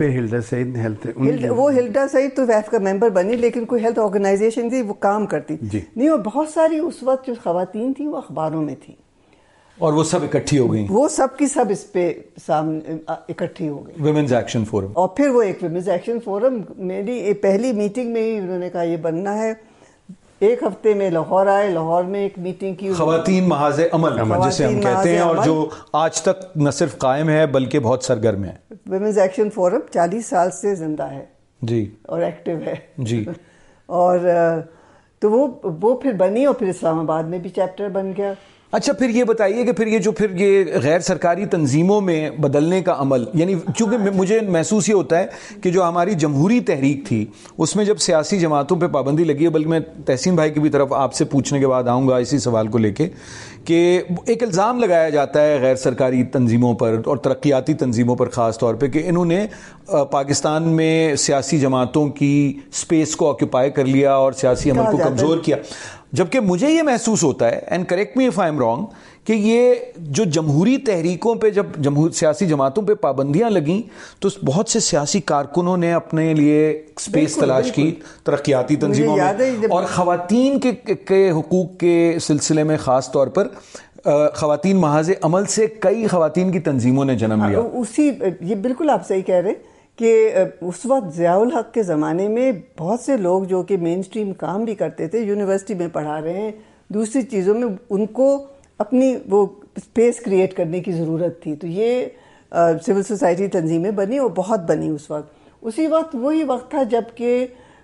وہ ہلڈا سعید تو ویف کا ممبر بنی, لیکن کوئی ہیلتھ آرگنائزیشن تھی وہ کام کرتی نہیں, اور بہت ساری اس وقت جو خواتین تھیں وہ اخباروں میں تھیں, اور وہ سب اکٹھی ہو گئی, وہ سب کی سب اس پہ سامنے اکٹھی ہو گئی. ویمنز ایکشن فورم, اور پھر وہ ایک ویمنز ایکشن فورم, میری پہلی میٹنگ میں ہی انہوں نے کہا یہ بننا ہے. ایک ہفتے میں لاہور آئے, لاہور میں ایک میٹنگ کی, خواتین محاذ عمل جسے ہم کہتے ہیں, اور جو آج تک نہ صرف قائم ہے بلکہ بہت سرگرم ہے. ویمنز ایکشن فورم 40 سال سے زندہ ہے جی, اور ایکٹیو ہے جی. اور تو وہ پھر بنی, اور پھر اسلام آباد میں بھی چیپٹر بن گیا. اچھا پھر یہ بتائیے کہ پھر یہ غیر سرکاری تنظیموں میں بدلنے کا عمل, یعنی چونکہ مجھے محسوس یہ ہوتا ہے کہ جو ہماری جمہوری تحریک تھی اس میں جب سیاسی جماعتوں پہ پابندی لگی ہے, بلکہ میں تحسین بھائی کی بھی طرف آپ سے پوچھنے کے بعد آؤں گا اسی سوال کو لے کے, کہ ایک الزام لگایا جاتا ہے غیر سرکاری تنظیموں پر اور ترقیاتی تنظیموں پر خاص طور پہ کہ انہوں نے پاکستان میں سیاسی جماعتوں کی سپیس کو آکوپائی کر لیا اور سیاسی عمل کو کمزور کیا. جبکہ مجھے یہ محسوس ہوتا ہے, and correct me if I am wrong, کہ یہ جو جمہوری تحریکوں پہ جب سیاسی جماعتوں پہ پابندیاں لگیں تو بہت سے سیاسی کارکنوں نے اپنے لیے اسپیس تلاش کی ترقیاتی تنظیموں میں, اور خواتین کے حقوق کے سلسلے میں خاص طور پر خواتین محاذ عمل سے کئی خواتین کی تنظیموں نے جنم لیا. یہ بالکل آپ صحیح کہہ رہے کہ اس وقت ضیاء الحق کے زمانے میں بہت سے لوگ جو کہ مین اسٹریم کام بھی کرتے تھے, یونیورسٹی میں پڑھا رہے ہیں, دوسری چیزوں میں, ان کو اپنی وہ اسپیس کریٹ کرنے کی ضرورت تھی. تو یہ سول سوسائٹی تنظیمیں بنی اور بہت بنی اس وقت. اسی وقت وہی وقت تھا جب کہ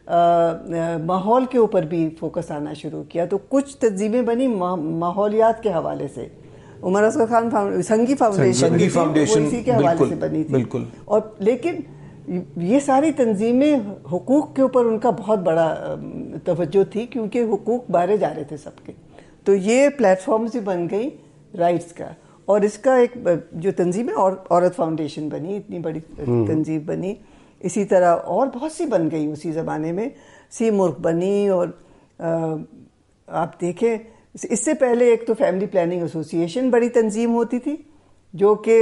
ماحول کے اوپر بھی فوکس آنا شروع کیا, تو کچھ تنظیمیں بنی ماحولیات کے حوالے سے. عمر اصغر خان سنگی فاؤنڈیشن اسی کے حوالے سے بنی تھی. اور لیکن یہ ساری تنظیمیں حقوق کے اوپر ان کا بہت بڑا توجہ تھی, کیونکہ حقوق بارے جا رہے تھے سب کے. تو یہ پلیٹ فارمز بھی بن گئی رائٹس کا. اور اس کا ایک جو تنظیم ہے عورت فاؤنڈیشن بنی, اتنی بڑی تنظیم بنی. اسی طرح اور بہت سی بن گئی اسی زمانے میں. سی مرغ بنی, اور آپ دیکھیں اس سے پہلے ایک تو فیملی پلاننگ ایسوسیشن بڑی تنظیم ہوتی تھی جو کہ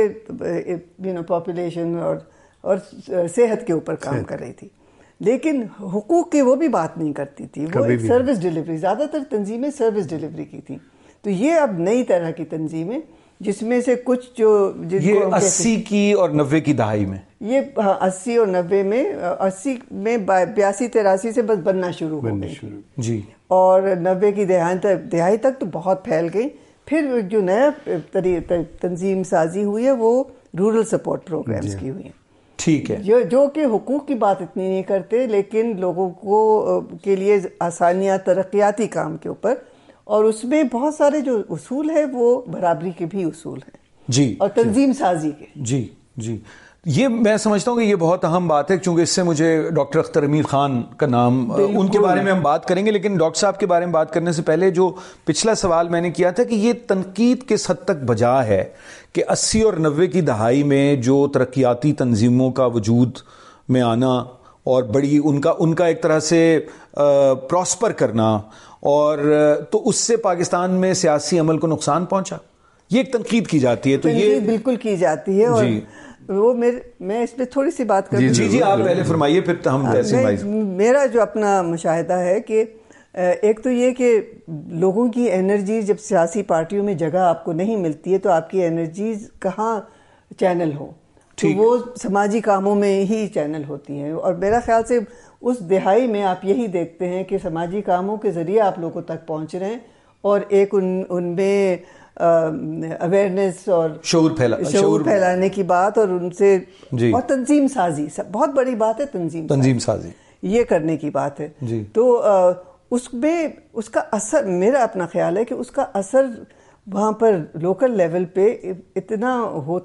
پاپولیشن اور صحت کے اوپر کام کر رہی تھی, لیکن حقوق کی وہ بھی بات نہیں کرتی تھی. وہ سروس ڈلیوری, زیادہ تر تنظیمیں سروس ڈلیوری کی تھیں. تو یہ اب نئی طرح کی تنظیمیں, جس میں سے کچھ جو یہ 80 کی اور 90 کی دہائی میں, یہ 80 اور 90 میں, 80 میں 82-83 سے بس بننا شروع ہو گئی جی, اور 90 کی دہائی تک تو بہت پھیل گئی. پھر جو نیا تنظیم سازی ہوئی ہے وہ رورل سپورٹ پروگرامز کی ہوئی ہیں. ٹھیک ہے, جو کہ حقوق کی بات اتنی نہیں کرتے, لیکن لوگوں کو کے لیے آسانیاں, ترقیاتی کام کے اوپر. اور اس میں بہت سارے جو اصول ہیں وہ برابری کے بھی اصول ہیں جی, اور تنظیم سازی کے. جی جی, یہ میں سمجھتا ہوں کہ یہ بہت اہم بات ہے, کیونکہ اس سے مجھے ڈاکٹر اختر امیر خان کا نام, ان کے بارے میں ہم بات کریں گے. لیکن ڈاکٹر صاحب کے بارے میں بات کرنے سے پہلے جو پچھلا سوال میں نے کیا تھا کہ یہ تنقید کس حد تک بجا ہے کہ 80 اور 90 کی دہائی میں جو ترقیاتی تنظیموں کا وجود میں آنا اور بڑی ان کا ایک طرح سے پراسپر کرنا, اور تو اس سے پاکستان میں سیاسی عمل کو نقصان پہنچا, یہ ایک تنقید کی جاتی ہے. تو یہ بالکل کی جاتی ہے. اور وہ میں اس پہ تھوڑی سی بات کروں. جی آپ پہلے فرمائیے, پھر ہم میرا جو اپنا مشاہدہ ہے کہ ایک تو یہ کہ لوگوں کی انرجی جب سیاسی پارٹیوں میں جگہ آپ کو نہیں ملتی ہے تو آپ کی انرجیز کہاں چینل ہو, تو وہ سماجی کاموں میں ہی چینل ہوتی ہیں. اور میرا خیال سے اس دہائی میں آپ یہی دیکھتے ہیں کہ سماجی کاموں کے ذریعے آپ لوگوں تک پہنچ رہے ہیں, اور ایک ان میں اویئرنیس اور شعور پھیلانے کی بات, اور ان سے اور تنظیم سازی, بہت بڑی بات ہے تنظیم سازی, یہ کرنے کی بات ہے. تو اس میں اس کا اثر, میرا اپنا خیال ہے کہ اس کا اثر وہاں پر لوکل لیول پہ اتنا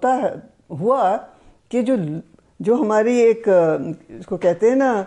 ہوا کہ جو ہماری ایک اس کو کہتے ہیں نا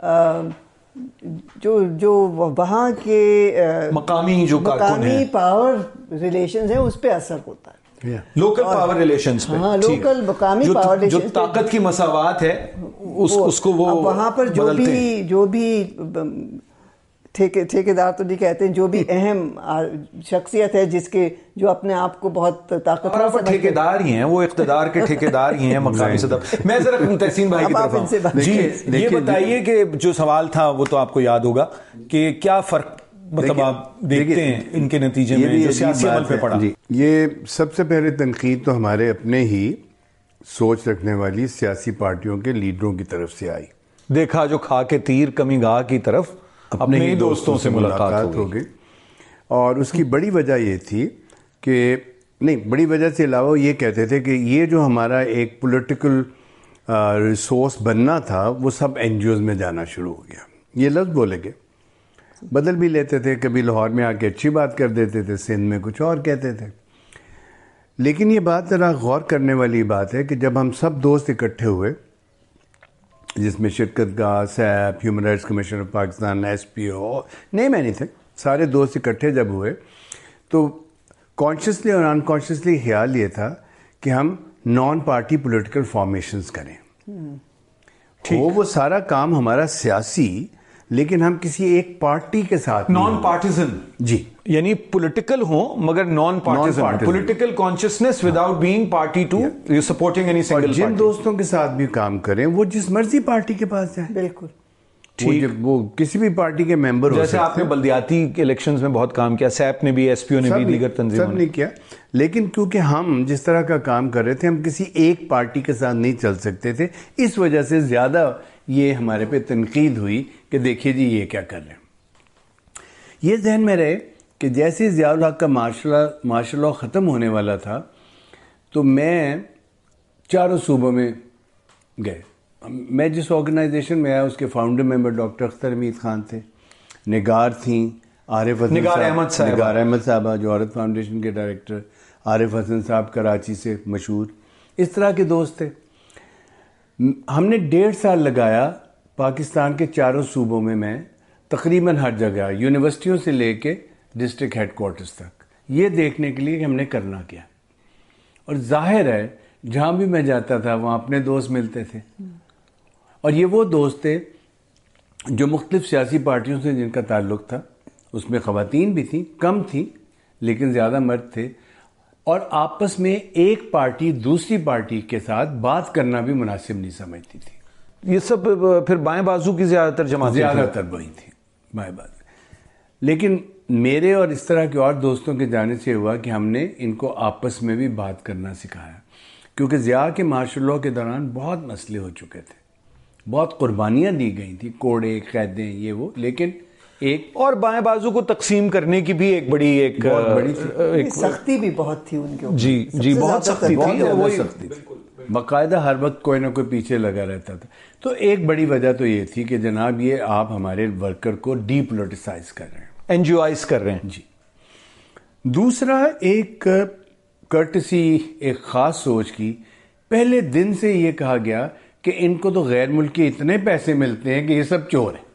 جو وہاں کے مقامی پاور ریلیشنز ہیں اس پہ اثر ہوتا ہے. لوکل پاور ریلیشنز پہ, ہاں, لوکل مقامی پاور ریلیشنز, جو طاقت کی مساوات ہے اس کو وہ وہاں پر جو بھی ٹھیکیدار تو نہیں کہتے ہیں, جو بھی اہم شخصیت ہے جو اپنے آپ کو بہت طاقتور, ٹھیکیدار ہی ہیں, وہ اقتدار کے ٹھیکیدار ہی ہیں مقامی سطح. میں ذرا تحسین بھائی کی طرف جی, یہ بتائیے کہ جو سوال تھا وہ تو آپ کو یاد ہوگا کہ کیا فرق مطلب آپ دیکھتے ہیں ان کے نتیجے میں جو سیاسی عمل پہ پڑا. یہ سب سے پہلے تنقید تو ہمارے اپنے ہی سوچ رکھنے والی سیاسی پارٹیوں کے لیڈروں کی طرف سے آئی. دیکھا جو کھا کے تیر کمی گاہ کی طرف اپنے ہی دوستوں سے ملاقات ہو گئی. اور اس کی بڑی وجہ یہ تھی کہ بڑی وجہ سے علاوہ یہ کہتے تھے کہ یہ جو ہمارا ایک پولیٹیکل ریسورس بننا تھا وہ سب این جی اوز میں جانا شروع ہو گیا. یہ لفظ بولے گے, بدل بھی لیتے تھے, کبھی لاہور میں آ کے اچھی بات کر دیتے تھے, سندھ میں کچھ اور کہتے تھے. لیکن یہ بات ذرا غور کرنے والی بات ہے کہ جب ہم سب دوست اکٹھے ہوئے, جس میں Shirkat Gah, SAP, human rights commission of Pakistan, S P O, name اینی تھنگ, سارے دوست اکٹھے جب ہوئے تو کانشیسلی اور انکانشیسلی خیال یہ تھا کہ ہم نان پارٹی پولیٹیکل فارمیشنز کریں. وہ سارا کام ہمارا سیاسی لیکن ہم کسی ایک پارٹی کے ساتھ نان پارٹیزن. جی, یعنی پولیٹیکل ہوں مگر non partisan, political conscience without being party to you supporting any single party. جن دوستوں کے ساتھ بھی کام کریں وہ جس مرضی پارٹی کے پاس جائیں, بالکل وہ کسی بھی پارٹی کے ممبر ہو سکتے ہیں. جیسے آپ نے بلدیاتی الیکشنز میں بہت کام کیا, سیپ نے بھی, ایس پی او نے بھی, دیگر تنظیموں نے کیا, لیکن کیونکہ ہم جس طرح کا کام کر رہے تھے ہم کسی ایک پارٹی کے ساتھ نہیں چل سکتے تھے, اس وجہ سے زیادہ یہ ہمارے پہ تنقید ہوئی کہ دیکھیے جی یہ کیا کر رہے ہیں. یہ ذہن میں رہے کہ جیسے ضیاء الحق کا مارشل لاء ختم ہونے والا تھا تو میں چاروں صوبوں میں گئے. میں جس آرگنائزیشن میں آیا اس کے founder member doctor Akhtar Hameed Khan تھے, نگار تھیں, نگار احمد صاحبہ جو عورت فاؤنڈیشن کے ڈائریکٹر, عارف حسن صاحب کراچی سے مشہور, اس طرح کے دوست تھے. ہم نے 1.5 سال لگایا پاکستان کے چاروں صوبوں میں تقریباً ہر جگہ, یونیورسٹیوں سے لے کے ڈسٹرکٹ ہیڈ کوارٹرز تک, یہ دیکھنے کے لیے کہ ہم نے کرنا کیا. اور ظاہر ہے جہاں بھی میں جاتا تھا وہاں اپنے دوست ملتے تھے, اور یہ وہ دوست تھے جو مختلف سیاسی پارٹیوں سے جن کا تعلق تھا. اس میں خواتین بھی تھیں, کم تھیں لیکن زیادہ مرد تھے, اور آپس میں ایک پارٹی دوسری پارٹی کے ساتھ بات کرنا بھی مناسب نہیں سمجھتی تھی. یہ سب پھر بائیں بازو کی زیادہ تر وہی تھی, بائیں بازو. لیکن میرے اور اس طرح کے اور دوستوں کے جانے سے ہوا کہ ہم نے ان کو آپس میں بھی بات کرنا سکھایا, کیونکہ ضیاء کے مارشل لاء کے دوران بہت مسئلے ہو چکے تھے, بہت قربانیاں دی گئی تھیں, کوڑے, قیدیں, یہ وہ, لیکن ایک اور بائیں بازو کو تقسیم کرنے کی بھی ایک بڑی سختی بھی بہت تھی ان کے اوپر. جی بہت سختی تھی, باقاعدہ ہر وقت کوئی نہ کوئی پیچھے لگا رہتا تھا. تو ایک بڑی وجہ تو یہ تھی کہ جناب یہ آپ ہمارے ورکر کو ڈی پولیٹیسائز کر رہے ہیں, NGOائز کر رہے ہیں. جی. دوسرا ایک کرٹسی, ایک خاص سوچ کی, پہلے دن سے یہ کہا گیا کہ ان کو تو غیر ملکی اتنے پیسے ملتے ہیں کہ یہ سب چور ہیں.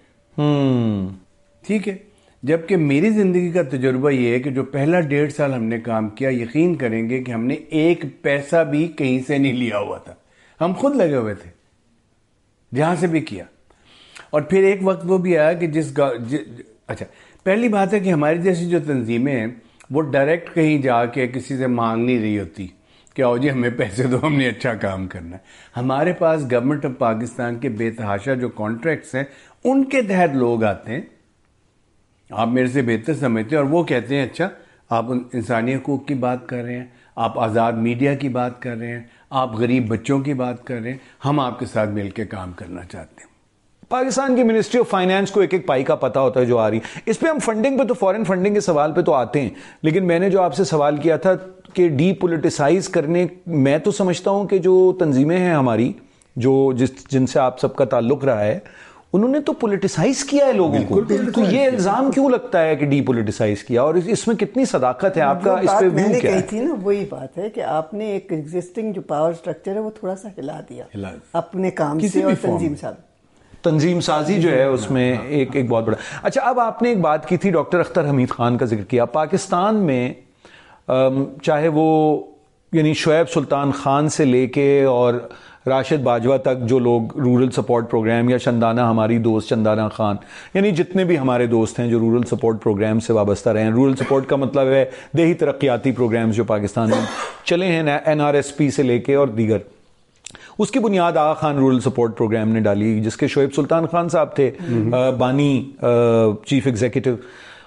ٹھیک ہے, جبکہ میری زندگی کا تجربہ یہ ہے کہ جو پہلا 1.5 سال ہم نے کام کیا, یقین کریں گے کہ ہم نے ایک پیسہ بھی کہیں سے نہیں لیا ہوا تھا, ہم خود لگے ہوئے تھے جہاں سے بھی کیا. اور پھر ایک وقت وہ بھی آیا کہ اچھا پہلی بات ہے کہ ہماری جیسی جو تنظیمیں ہیں وہ ڈائریکٹ کہیں جا کے کسی سے مانگ نہیں رہی ہوتی کہ آؤ جی ہمیں پیسے دو, ہم نے اچھا کام کرنا ہے. ہمارے پاس گورنمنٹ آف پاکستان کے بے تحاشا جو کانٹریکٹس ہیں ان کے تحت لوگ آتے ہیں, آپ میرے سے بہتر سمجھتے ہیں, اور وہ کہتے ہیں اچھا آپ انسانی حقوق کی بات کر رہے ہیں, آپ آزاد میڈیا کی بات کر رہے ہیں, آپ غریب بچوں کی بات کر رہے ہیں, ہم آپ کے ساتھ مل کے کام کرنا چاہتے ہیں. پاکستان کی منسٹری آف فائنانس کو ایک ایک پائی کا پتہ ہوتا ہے جو آ رہی ہے. اس پہ ہم فنڈنگ پہ تو فورن فنڈنگ کے سوال پہ تو آتے ہیں, لیکن میں نے جو آپ سے سوال کیا تھا کہ ڈی پولیٹیسائز کرنے, میں تو سمجھتا ہوں کہ جو تنظیمیں ہیں ہماری جو جن سے آپ سب کا تعلق رہا ہے, انہوں نے تو پولیٹیسائز کیا ہے لوگوں کو. تو یہ الزام کیوں لگتا ہے کہ ڈی پولیٹیسائز کیا, اور اس میں کتنی صداقت ہے آپ کا, اس پہ ویو کیا ہے؟ تھی نا وہی بات ہے کہ آپ نے ایک ایگزسٹنگ جو پاور سٹرکچر ہے وہ تھوڑا سا ہلا دیا اپنے کام سے, اور تنظیم سازی جو ہے اس میں ایک بہت بڑا. اچھا, اب آپ نے ایک بات کی تھی, ڈاکٹر اختر حمید خان کا ذکر کیا. پاکستان میں چاہے وہ یعنی شعیب سلطان خان سے لے کے اور راشد باجوہ تک جو لوگ رورل سپورٹ پروگرام, یا چندانہ ہماری دوست چندانہ خان, یعنی جتنے بھی ہمارے دوست ہیں جو رورل سپورٹ پروگرام سے وابستہ رہے ہیں. رورل سپورٹ کا مطلب ہے دیہی ترقیاتی پروگرامز جو پاکستان میں چلے ہیں, NRSP سے لے کے اور دیگر. اس کی بنیاد Aga Khan rural support programme نے ڈالی, جس کے شعیب سلطان خان صاحب تھے بانی, چیف ایگزیکٹو.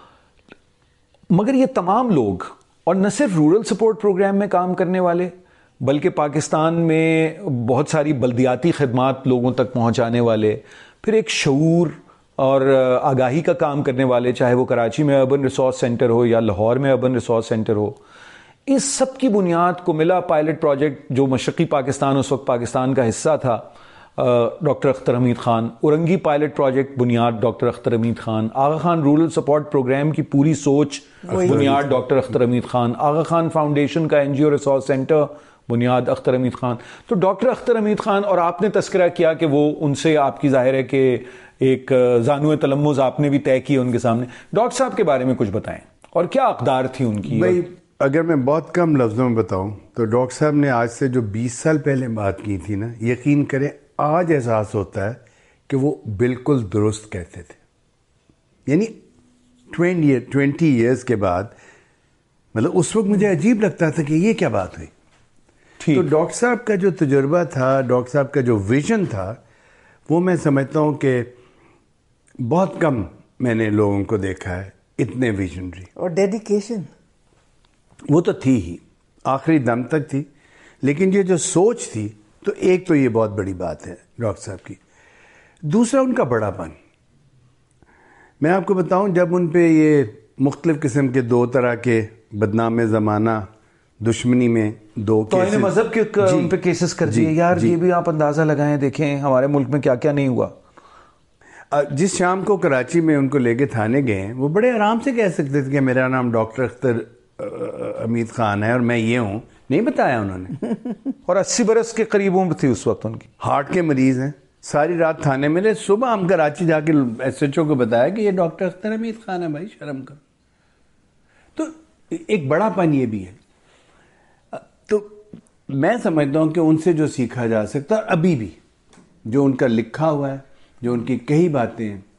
مگر یہ تمام لوگ, اور نہ صرف رورل سپورٹ پروگرام میں کام کرنے والے, بلکہ پاکستان میں بہت ساری بلدیاتی خدمات لوگوں تک پہنچانے والے, پھر ایک شعور اور آگاہی کا کام کرنے والے, چاہے وہ کراچی میں اربن ریسورس سینٹر ہو یا لاہور میں اربن ریسورس سینٹر ہو, اس سب کی بنیاد کمیلا پائلٹ پروجیکٹ جو مشرقی پاکستان اس وقت پاکستان کا حصہ تھا, doctor Akhtar Hameed Khan. Orangi pilot project بنیاد doctor Akhtar Hameed Khan. Aga Khan rural support programme کی پوری سوچ بنیاد ڈاکٹر اختر حمید خان. آغا خان فاؤنڈیشن کا NGO ریسورس سینٹر بنیاد اختر حمید خان. تو ڈاکٹر اختر حمید خان, اور آپ نے تذکرہ کیا کہ وہ ان سے آپ کی ظاہر ہے کہ ایک زانو تلمذ آپ نے بھی طے کی ان کے سامنے. ڈاکٹر صاحب کے بارے میں کچھ بتائیں, اور کیا اقدار تھی ان کی؟ بھائی اگر میں بہت کم لفظوں میں بتاؤں تو ڈاکٹر صاحب نے آج سے جو 20 سال پہلے بات کی تھی نا, یقین کریں آج احساس ہوتا ہے کہ وہ بالکل درست کہتے تھے. یعنی 20 ایئرس کے بعد مطلب اس وقت مجھے عجیب لگتا تھا کہ یہ کیا بات ہوئی. تو ڈاکٹر صاحب کا جو تجربہ تھا, ڈاکٹر صاحب کا جو ویژن تھا, وہ میں سمجھتا ہوں کہ بہت کم میں نے لوگوں کو دیکھا ہے اتنے ویژنری. اور ڈیڈیکیشن وہ تو تھی ہی, آخری دم تک تھی. لیکن یہ جو سوچ تھی, تو ایک تو یہ بہت بڑی بات ہے ڈاکٹر صاحب کی. دوسرا ان کا بڑا پن. میں آپ کو بتاؤں, جب ان پہ یہ مختلف قسم کے 2 طرح کے بدنام زمانہ, دشمنی میں 2 توہین مذہب کے ان پہ کیسز کر دیے یار, یہ بھی آپ اندازہ لگائیں, دیکھیں ہمارے ملک میں کیا کیا نہیں ہوا. جس شام کو کراچی میں ان کو لے کے تھانے گئے, وہ بڑے آرام سے کہہ سکتے تھے کہ میرا نام ڈاکٹر اختر حمید خان ہے اور میں یہ ہوں. نہیں بتایا انہوں نے. اور 80 برس کے قریب عمر تھی اس وقت ان کی. ہارٹ کے مریض ہیں, ساری رات تھانے میں رہے. صبح ہم کراچی جا کے SHO کو بتایا کہ یہ ڈاکٹر اختر حمید خان ہے, بھائی شرم کرو. تو ایک بڑا پن یہ بھی ہے. تو میں سمجھتا ہوں کہ ان سے جو سیکھا جا سکتا, اور ابھی بھی جو ان کا لکھا ہوا ہے, جو ان کی کئی باتیں ہیں,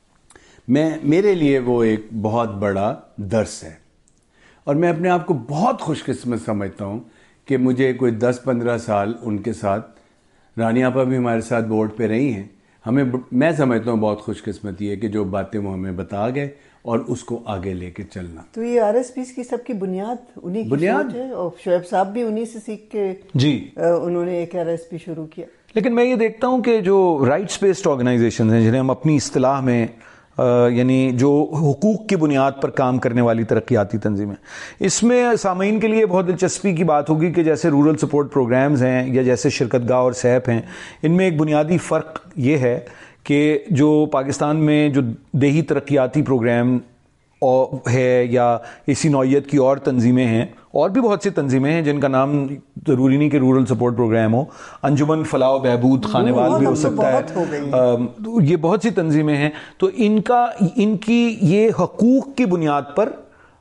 میرے لیے وہ ایک بہت بڑا درس ہے. اور میں اپنے آپ کو بہت خوش قسمت سمجھتا ہوں کہ مجھے کوئی 10-15 سال ان کے ساتھ, رانی آپا بھی ہمارے ساتھ بورڈ پہ رہی ہیں, میں سمجھتا ہوں بہت خوش قسمتی ہے کہ جو باتیں وہ ہمیں بتا گئے اور اس کو آگے لے کے چلنا. تو یہ RSPs کی سب کی بنیاد انہی کی سوچ ہے, اور شعیب صاحب بھی انہی سے سیکھ کے انہوں نے ایک RSP شروع کیا. لیکن میں یہ دیکھتا ہوں کہ جو رائٹس بیسڈ آرگنائزیشنز ہیں, جنہیں ہم اپنی اصطلاح میں یعنی جو حقوق کی بنیاد پر کام کرنے والی ترقیاتی تنظیمیں, اس میں سامعین کے لیے بہت دلچسپی کی بات ہوگی کہ جیسے رورل سپورٹ پروگرامز ہیں یا جیسے شرکت گاہ اور سیپ ہیں, ان میں ایک بنیادی فرق یہ ہے کہ جو پاکستان میں جو دیہی ترقیاتی پروگرام ہے یا اسی نوعیت کی اور تنظیمیں ہیں, اور بھی بہت سی تنظیمیں ہیں جن کا نام ضروری نہیں کہ رورل سپورٹ پروگرام ہو, انجمن فلاح و بہبود خانے وال بھی ہو سکتا ہے, یہ بہت سی تنظیمیں ہیں. تو ان کی یہ حقوق کی بنیاد پر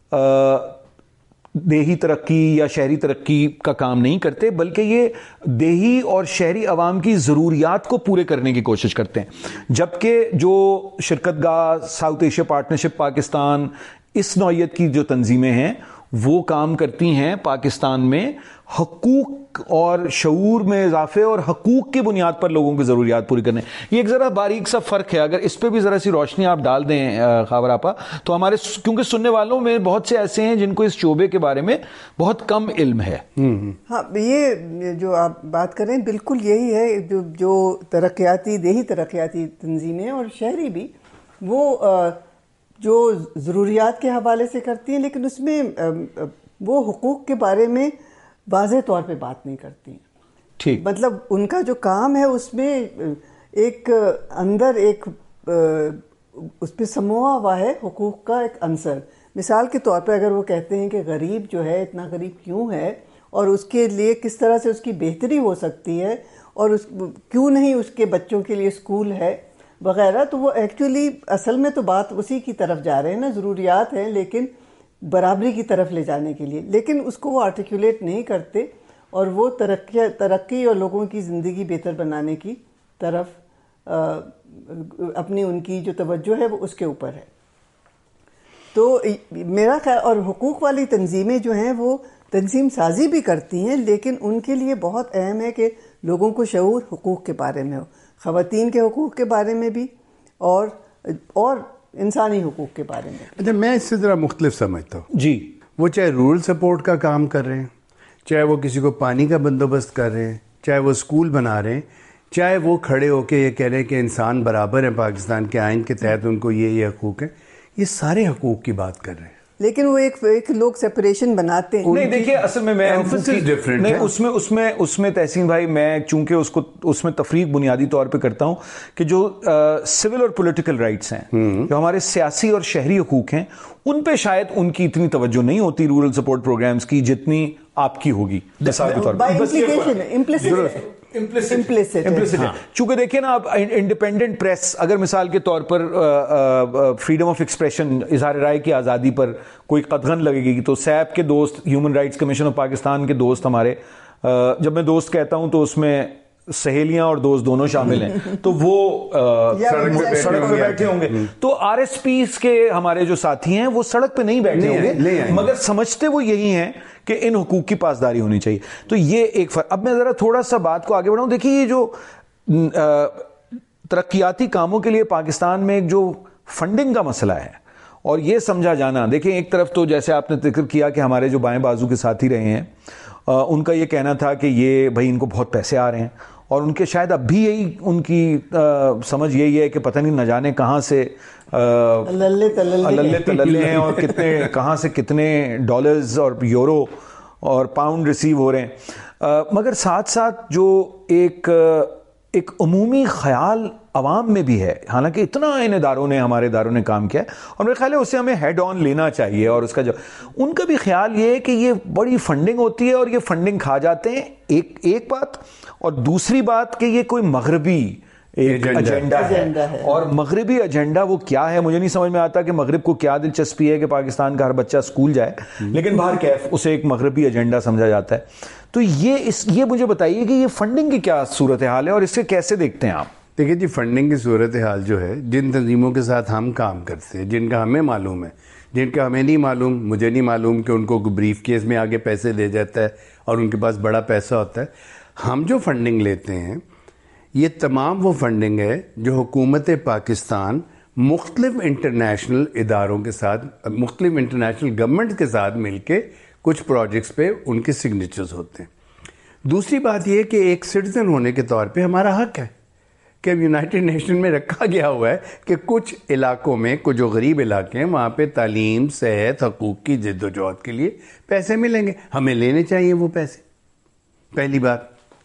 دیہی ترقی یا شہری ترقی کا کام نہیں کرتے, بلکہ یہ دیہی اور شہری عوام کی ضروریات کو پورے کرنے کی کوشش کرتے ہیں. جبکہ جو Shirkat Gah, South Asia partnership Pakistan, اس نوعیت کی جو تنظیمیں ہیں وہ کام کرتی ہیں پاکستان میں حقوق اور شعور میں اضافے اور حقوق کی بنیاد پر لوگوں کی ضروریات پوری کرنے. یہ ایک ذرا باریک سا فرق ہے, اگر اس پہ بھی ذرا سی روشنی آپ ڈال دیں خاور آپا, تو ہمارے کیونکہ سننے والوں میں بہت سے ایسے ہیں جن کو اس شعبے کے بارے میں بہت کم علم ہے. ہاں, یہ جو آپ بات کریں بالکل یہی ہے. جو ترقیاتی دیہی ترقیاتی تنظیمیں اور شہری بھی, وہ جو ضروریات کے حوالے سے کرتی ہیں, لیکن اس میں وہ حقوق کے بارے میں واضح طور پہ بات نہیں کرتی ہیں. ٹھیک, مطلب ان کا جو کام ہے اس میں ایک اندر ایک اس پہ سموہا ہوا ہے حقوق کا ایک عنصر. مثال کے طور پہ اگر وہ کہتے ہیں کہ غریب جو ہے اتنا غریب کیوں ہے اور اس کے لیے کس طرح سے اس کی بہتری ہو سکتی ہے, اور کیوں نہیں اس کے بچوں کے لیے اسکول ہے وغیرہ, تو وہ ایکچولی اصل میں تو بات اسی کی طرف جا رہے ہیں نا, ضروریات ہیں لیکن برابری کی طرف لے جانے کے لیے, لیکن اس کو وہ آرٹیکولیٹ نہیں کرتے, اور وہ ترقی اور لوگوں کی زندگی بہتر بنانے کی طرف اپنی ان کی جو توجہ ہے وہ اس کے اوپر ہے. تو میرا خیال, اور حقوق والی تنظیمیں جو ہیں وہ تنظیم سازی بھی کرتی ہیں, لیکن ان کے لیے بہت اہم ہے کہ لوگوں کو شعور حقوق کے بارے میں ہو, خواتین کے حقوق کے بارے میں بھی اور انسانی حقوق کے بارے میں. اچھا, میں اس سے ذرا مختلف سمجھتا ہوں. جی, وہ چاہے رورل سپورٹ کا کام کر رہے ہیں, چاہے وہ کسی کو پانی کا بندوبست کر رہے ہیں, چاہے وہ اسکول بنا رہے ہیں, چاہے وہ کھڑے ہو کے یہ کہہ رہے ہیں کہ انسان برابر ہیں پاکستان کے آئین کے تحت, ان کو یہ حقوق ہیں, یہ سارے حقوق کی بات کر رہے ہیں. لیکن وہ ایک لوگ سیپریشن بناتے ہیں. نہیں دیکھیے, اصل میں اس میں تحسین بھائی, میں چونکہ اس میں تفریق بنیادی طور پہ کرتا ہوں کہ جو سول اور پولیٹیکل رائٹس ہیں, جو ہمارے سیاسی اور شہری حقوق ہیں, ان پہ شاید ان کی اتنی توجہ نہیں ہوتی رورل سپورٹ پروگرامز کی جتنی آپ کی ہوگی. مثال کے طور پر چونکہ دیکھیں نا, آپ انڈیپینڈنٹ پریس, اگر مثال کے طور پر فریڈم آف ایکسپریشن, اظہار رائے کی آزادی پر کوئی قدغن لگے گی, تو سیپ کے دوست, human rights commission of Pakistan کے دوست ہمارے, جب میں دوست کہتا ہوں تو اس میں سہیلیاں اور دوست دونوں شامل ہیں تو وہ سڑک پہ بیٹھے ہوں گے. تو آر ایس پیز کے ہمارے جو ساتھی ہیں وہ سڑک پہ نہیں بیٹھے ہوں گے, مگر سمجھتے وہ یہی ہیں کہ ان حقوق کی پاسداری ہونی چاہیے. تو یہ ایک فرق. اب میں ذرا تھوڑا سا بات کو آگے بڑھاؤں. دیکھیے یہ جو ترقیاتی کاموں کے لیے پاکستان میں ایک جو فنڈنگ کا مسئلہ ہے اور یہ سمجھا جانا, دیکھیں ایک طرف تو جیسے آپ نے ذکر کیا کہ ہمارے جو بائیں بازو کے ساتھی رہے ہیں ان کا یہ کہنا تھا کہ یہ بھائی ان کو بہت پیسے آ رہے ہیں, اور ان کے شاید اب بھی یہی ان کی سمجھ یہی ہے کہ پتہ نہیں نہ جانے کہاں سے للے تللے ہیں اور کتنے کہاں سے کتنے ڈالرز اور یورو اور پاؤنڈ ریسیو ہو رہے ہیں. مگر ساتھ ساتھ جو ایک عمومی خیال عوام میں بھی ہے, حالانکہ اتنا ان اداروں نے ہمارے اداروں نے کام کیا ہے اور میرے خیال ہے اسے ہمیں ہیڈ آن لینا چاہیے, اور اس کا جو ان کا بھی خیال یہ ہے کہ یہ بڑی فنڈنگ ہوتی ہے اور یہ فنڈنگ کھا جاتے ہیں. ایک بات, اور دوسری بات کہ یہ کوئی مغربی ایک ایجنڈا ہے, اور مغربی ایجنڈا وہ کیا ہے مجھے نہیں سمجھ میں آتا کہ مغرب کو کیا دلچسپی ہے کہ پاکستان کا ہر بچہ اسکول جائے, لیکن باہر کیف اسے ایک مغربی ایجنڈا سمجھا جاتا ہے. تو یہ مجھے بتائیے کہ یہ فنڈنگ کی کیا صورتحال ہے اور اس سے کیسے دیکھتے ہیں آپ؟ دیکھیے جی, فنڈنگ کی صورتحال جو ہے, جن تنظیموں کے ساتھ ہم کام کرتے ہیں, جن کا ہمیں معلوم ہے, جن کا ہمیں نہیں معلوم, مجھے نہیں معلوم کہ ان کو بریف کیس میں آگے پیسے دے جاتا ہے اور ان کے پاس بڑا پیسہ ہوتا ہے. ہم جو فنڈنگ لیتے ہیں یہ تمام وہ فنڈنگ ہے جو حکومت پاکستان مختلف انٹرنیشنل اداروں کے ساتھ, مختلف انٹرنیشنل گورنمنٹ کے ساتھ مل کے کچھ پروجیکٹس پہ ان کے سگنیچرز ہوتے ہیں. دوسری بات یہ کہ ایک سٹیزن ہونے کے طور پہ ہمارا حق ہے کہ یونائٹڈ نیشن میں رکھا گیا ہوا ہے کہ کچھ علاقوں میں, کچھ جو غریب علاقے ہیں وہاں پہ تعلیم, صحت, حقوق کی جد و جہد کے لیے پیسے ملیں گے, ہمیں لینے چاہیے وہ پیسے. پہلی بات.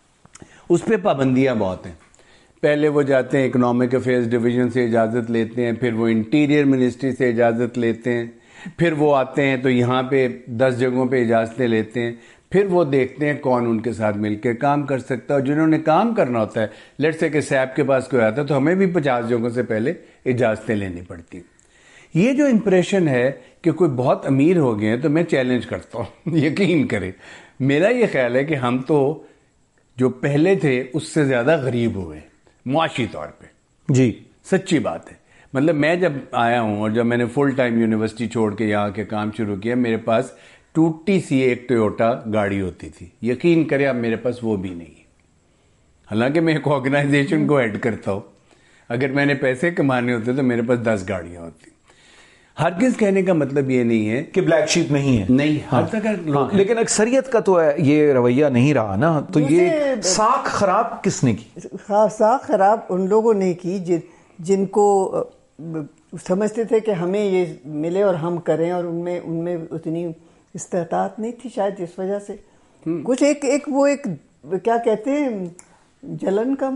اس پہ پابندیاں بہت ہیں. پہلے وہ جاتے ہیں اکنامک افیئرز ڈویژن سے اجازت لیتے ہیں, پھر وہ انٹیریئر منسٹری سے اجازت لیتے ہیں, پھر وہ آتے ہیں تو یہاں پہ 10 جگہوں پہ اجازتیں لیتے ہیں, پھر وہ دیکھتے ہیں کون ان کے ساتھ مل کے کام کر سکتا ہے. اور جنہوں نے کام کرنا ہوتا ہے, لیٹ سے کہ سیب کے پاس کوئی آتا ہے تو ہمیں بھی 50 جگہوں سے پہلے اجازتیں لینی پڑتی ہیں. یہ جو امپریشن ہے کہ کوئی بہت امیر ہو گئے ہیں, تو میں چیلنج کرتا ہوں, یقین کریں میرا یہ خیال ہے کہ ہم تو جو پہلے تھے اس سے زیادہ غریب ہوئے معاشی طور پہ. جی سچی بات ہے. مطلب میں جب آیا ہوں اور جب میں نے فل ٹائم یونیورسٹی چھوڑ کے یہاں کے کام شروع کیا, میرے پاس ٹوٹی سی ایک ٹویوٹا گاڑی ہوتی تھی. یقین کریں اب میرے پاس وہ بھی نہیں ہے, حالانکہ میں ایک آرگنائزیشن کو ایڈ کرتا ہوں. اگر میں نے پیسے کمانے ہوتے تو میرے پاس 10 گاڑیاں ہوتی. ہرگز کہنے کا مطلب یہ نہیں ہے کہ بلیک شیپ نہیں ہے, نہیں, ہر تک لیکن اکثریت کا تو یہ رویہ نہیں رہا نا. تو یہ ساکھ خراب کس نے کی؟ ساکھ خراب ان لوگوں نے کی جن کو سمجھتے تھے کہ ہمیں یہ ملے اور ہم کریں, اور ان میں اتنی استطاعت نہیں تھی شاید, اس وجہ سے کچھ وہ کیا کہتے ہیں, جلن کا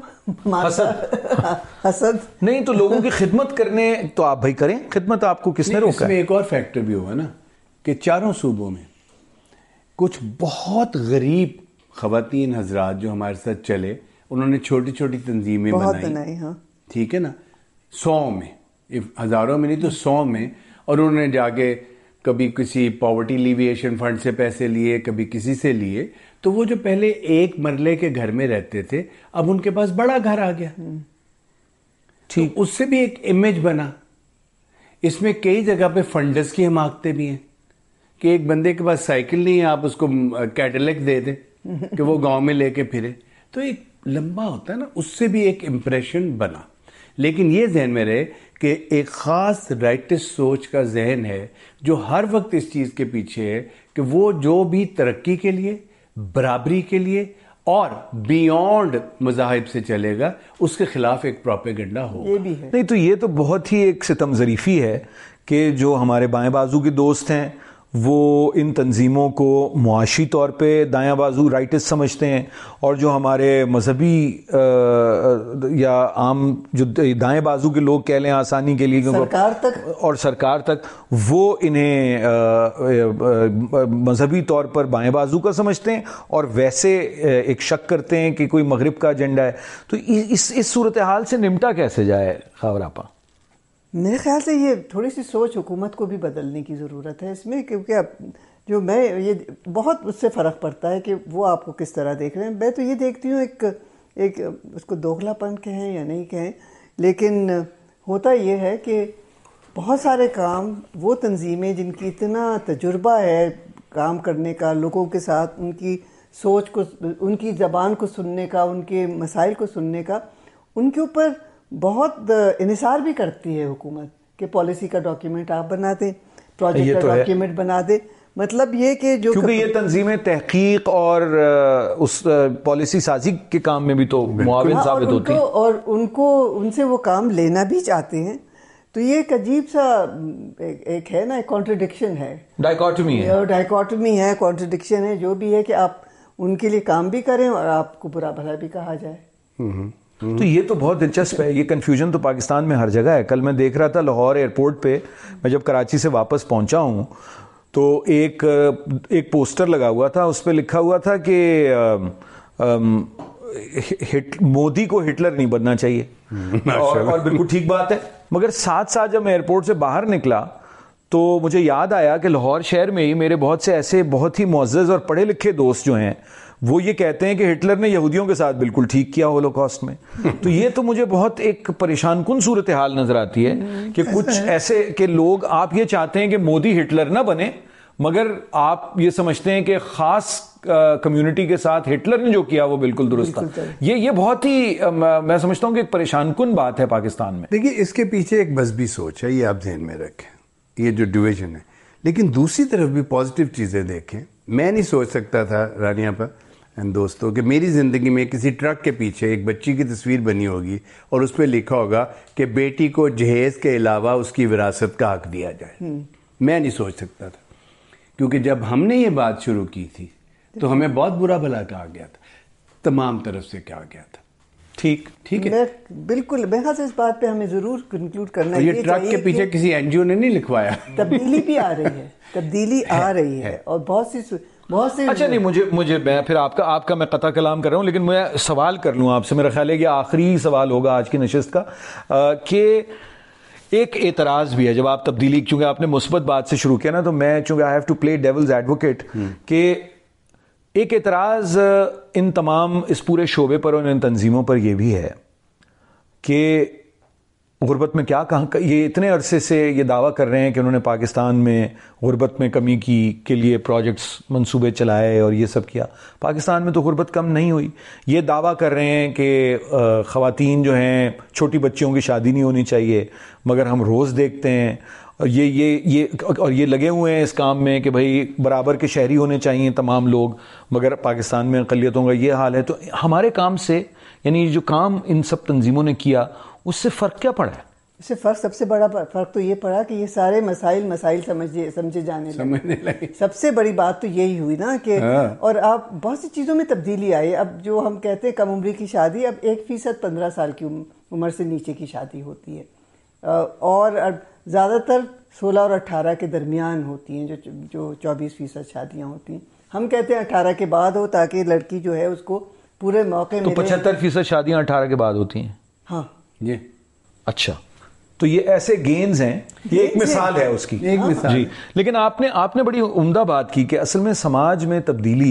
حسد. نہیں تو لوگوں کی خدمت کرنے تو آپ بھائی کریں, خدمت آپ کو کس نے روکا؟ اس میں ایک اور فیکٹر بھی ہوا نا کہ چاروں صوبوں میں کچھ بہت غریب خواتین حضرات جو ہمارے ساتھ چلے, انہوں نے چھوٹی چھوٹی تنظیمیں بنائی. ہاں ٹھیک ہے نا, 100 میں, ہزاروں میں نہیں تو 100 میں, اور انہوں نے جا کے کبھی کسی پاورٹی لیویشن فنڈ سے پیسے لیے, کبھی کسی سے لیے. تو وہ جو پہلے ایک مرلے کے گھر میں رہتے تھے اب ان کے پاس بڑا گھر آ گیا. ٹھیک, اس سے بھی ایک امیج بنا. اس میں کئی جگہ پہ فنڈز کی حماقتیں بھی ہیں کہ ایک بندے کے پاس سائیکل نہیں ہے, آپ اس کو کیڈیلیک دے دیں کہ وہ گاؤں میں لے کے پھرے. تو ایک لمبا ہوتا ہے نا, اس سے بھی ایک امپریشن بنا. لیکن یہ ذہن میں رہے کہ ایک خاص رائٹسٹ سوچ کا ذہن ہے جو ہر وقت اس چیز کے پیچھے ہے کہ وہ جو بھی ترقی کے لیے, برابری کے لیے اور بیونڈ مذاہب سے چلے گا, اس کے خلاف ایک پروپیگنڈا ہوگا. یہ بھی ہے. نہیں تو یہ تو بہت ہی ایک ستم ظریفی ہے کہ جو ہمارے بائیں بازو کے دوست ہیں وہ ان تنظیموں کو معاشی طور پہ دائیں بازو رائٹس سمجھتے ہیں, اور جو ہمارے مذہبی یا عام جو دائیں بازو کے لوگ کہہ لیں آسانی کے لیے سرکار تک وہ انہیں مذہبی طور پر بائیں بازو کا سمجھتے ہیں, اور ویسے ایک شک کرتے ہیں کہ کوئی مغرب کا ایجنڈا ہے. تو اس صورتحال سے نمٹا کیسے جائے خاور آپا؟ میرے خیال سے یہ تھوڑی سی سوچ حکومت کو بھی بدلنے کی ضرورت ہے اس میں, کیونکہ جو یہ بہت اس سے فرق پڑتا ہے کہ وہ آپ کو کس طرح دیکھ رہے ہیں. میں تو یہ دیکھتی ہوں ایک اس کو دوغلا پن کہیں یا نہیں کہیں، لیکن ہوتا یہ ہے کہ بہت سارے کام وہ تنظیمیں جن کی اتنا تجربہ ہے کام کرنے کا، لوگوں کے ساتھ ان کی سوچ کو، ان کی زبان کو سننے کا، ان کے مسائل کو سننے کا، ان کے اوپر بہت انحصار بھی کرتی ہے حکومت کہ پالیسی کا ڈاکیومنٹ آپ بنا دیں، پروجیکٹ کا ڈاکیومنٹ بنا دیں. مطلب یہ کہ جو کیونکہ یہ تنظیمیں تحقیق اور اس پالیسی سازی کے کام میں بھی تو معاون ثابت ہوتی ہیں، اور ان سے وہ کام لینا بھی چاہتے ہیں. تو یہ ایک عجیب سا ایک ہے نا، ایک کانٹرڈکشن ہے، ڈائیکاٹمی ہے، کانٹرڈکشن ہے، جو بھی ہے کہ آپ ان کے لیے کام بھی کریں اور آپ کو برا بھلا بھی کہا جائے. تو یہ تو بہت دلچسپ ہے. یہ کنفیوژن تو پاکستان میں ہر جگہ ہے. کل میں دیکھ رہا تھا لاہور ایئرپورٹ پہ، میں جب کراچی سے واپس پہنچا ہوں تو ایک پوسٹر لگا ہوا تھا، اس پہ لکھا ہوا تھا کہ مودی کو ہٹلر نہیں بننا چاہیے، اور بالکل ٹھیک بات ہے. مگر ساتھ ساتھ جب میں ایئرپورٹ سے باہر نکلا تو مجھے یاد آیا کہ لاہور شہر میں ہی میرے بہت سے ایسے بہت ہی معزز اور پڑھے لکھے دوست جو ہیں وہ یہ کہتے ہیں کہ ہٹلر نے یہودیوں کے ساتھ بالکل ٹھیک کیا ہولوکاسٹ میں. تو یہ تو مجھے بہت ایک پریشان کن صورتحال نظر آتی ہے کہ کچھ ایسے کہ لوگ، آپ یہ چاہتے ہیں کہ مودی ہٹلر نہ بنے، مگر آپ یہ سمجھتے ہیں کہ خاص کمیونٹی کے ساتھ ہٹلر نے جو کیا وہ بالکل درست تھا. یہ بہت ہی میں سمجھتا ہوں کہ ایک پریشان کن بات ہے پاکستان میں. دیکھیے اس کے پیچھے ایک مذہبی سوچ ہے، یہ آپ ذہن میں رکھیں، یہ جو ڈویژن ہے. لیکن دوسری طرف بھی پازیٹیو چیزیں دیکھیں. میں نہیں سوچ سکتا تھا رانیہ پر دوستوں کہ میری زندگی میں کسی ٹرک کے پیچھے ایک بچی کی تصویر بنی ہوگی اور اس پہ لکھا ہوگا کہ بیٹی کو جہیز کے علاوہ اس کی وراثت کا حق دیا جائے. میں نہیں سوچ سکتا تھا، کیونکہ جب ہم نے یہ بات شروع کی تھی تو ہمیں بہت برا بھلا کہا گیا تھا، تمام طرف سے کہا گیا تھا. ٹھیک ہے، بالکل. میں خاص اس بات پہ ہمیں ضرور کنکلوڈ کرنا یہ ٹرک کے پیچھے کسی این جی او نے نہیں لکھوایا. تبدیلی بھی آ رہی ہے اور بہت سی. اچھا نہیں، مجھے میں پھر آپ کا میں قطع کلام کر رہا ہوں، لیکن میں سوال کر لوں آپ سے. میرا خیال ہے کہ آخری سوال ہوگا آج کی نشست کا، کہ ایک اعتراض بھی ہے جب آپ تبدیلی، چونکہ آپ نے مثبت بات سے شروع کیا نا، تو میں چونکہ I have to play devil's advocate, کہ ایک اعتراض ان تمام اس پورے شعبے پر اور ان تنظیموں پر یہ بھی ہے کہ غربت میں کیا کہاں، یہ اتنے عرصے سے یہ دعویٰ کر رہے ہیں کہ انہوں نے پاکستان میں غربت میں کمی کی کے لیے پروجیکٹس منصوبے چلائے اور یہ سب کیا. پاکستان میں تو غربت کم نہیں ہوئی. یہ دعویٰ کر رہے ہیں کہ خواتین جو ہیں، چھوٹی بچیوں کی شادی نہیں ہونی چاہیے، مگر ہم روز دیکھتے ہیں اور یہ لگے ہوئے ہیں اس کام میں کہ بھائی برابر کے شہری ہونے چاہیے تمام لوگ، مگر پاکستان میں اقلیتوں کا یہ حال ہے. تو ہمارے کام سے، یعنی جو کام ان سب تنظیموں نے کیا، اس سے فرق کیا پڑا ہے؟ اس سے فرق، سب سے بڑا فرق تو یہ پڑا کہ یہ سارے مسائل سمجھے جانے لگے. سب سے بڑی بات تو یہی ہوئی نا کہ اور آپ بہت سی چیزوں میں تبدیلی آئی. اب جو ہم کہتے ہیں کم عمری کی شادی، اب 1% 15 سال کی عمر سے نیچے کی شادی ہوتی ہے، اور اب زیادہ تر 16 اور 18 کے درمیان ہوتی ہیں جو 24% شادیاں ہوتی ہیں. ہم کہتے ہیں 18 کے بعد ہو تاکہ لڑکی جو ہے اس کو پورے موقع ملے. تو 75% شادیاں 18 کے بعد ہوتی ہیں. ہاں یہ اچھا، تو یہ ایسے گینز ہیں. یہ ایک مثال ہے اس کی، ایک مثال. جی، لیکن آپ نے بڑی عمدہ بات کی کہ اصل میں سماج میں تبدیلی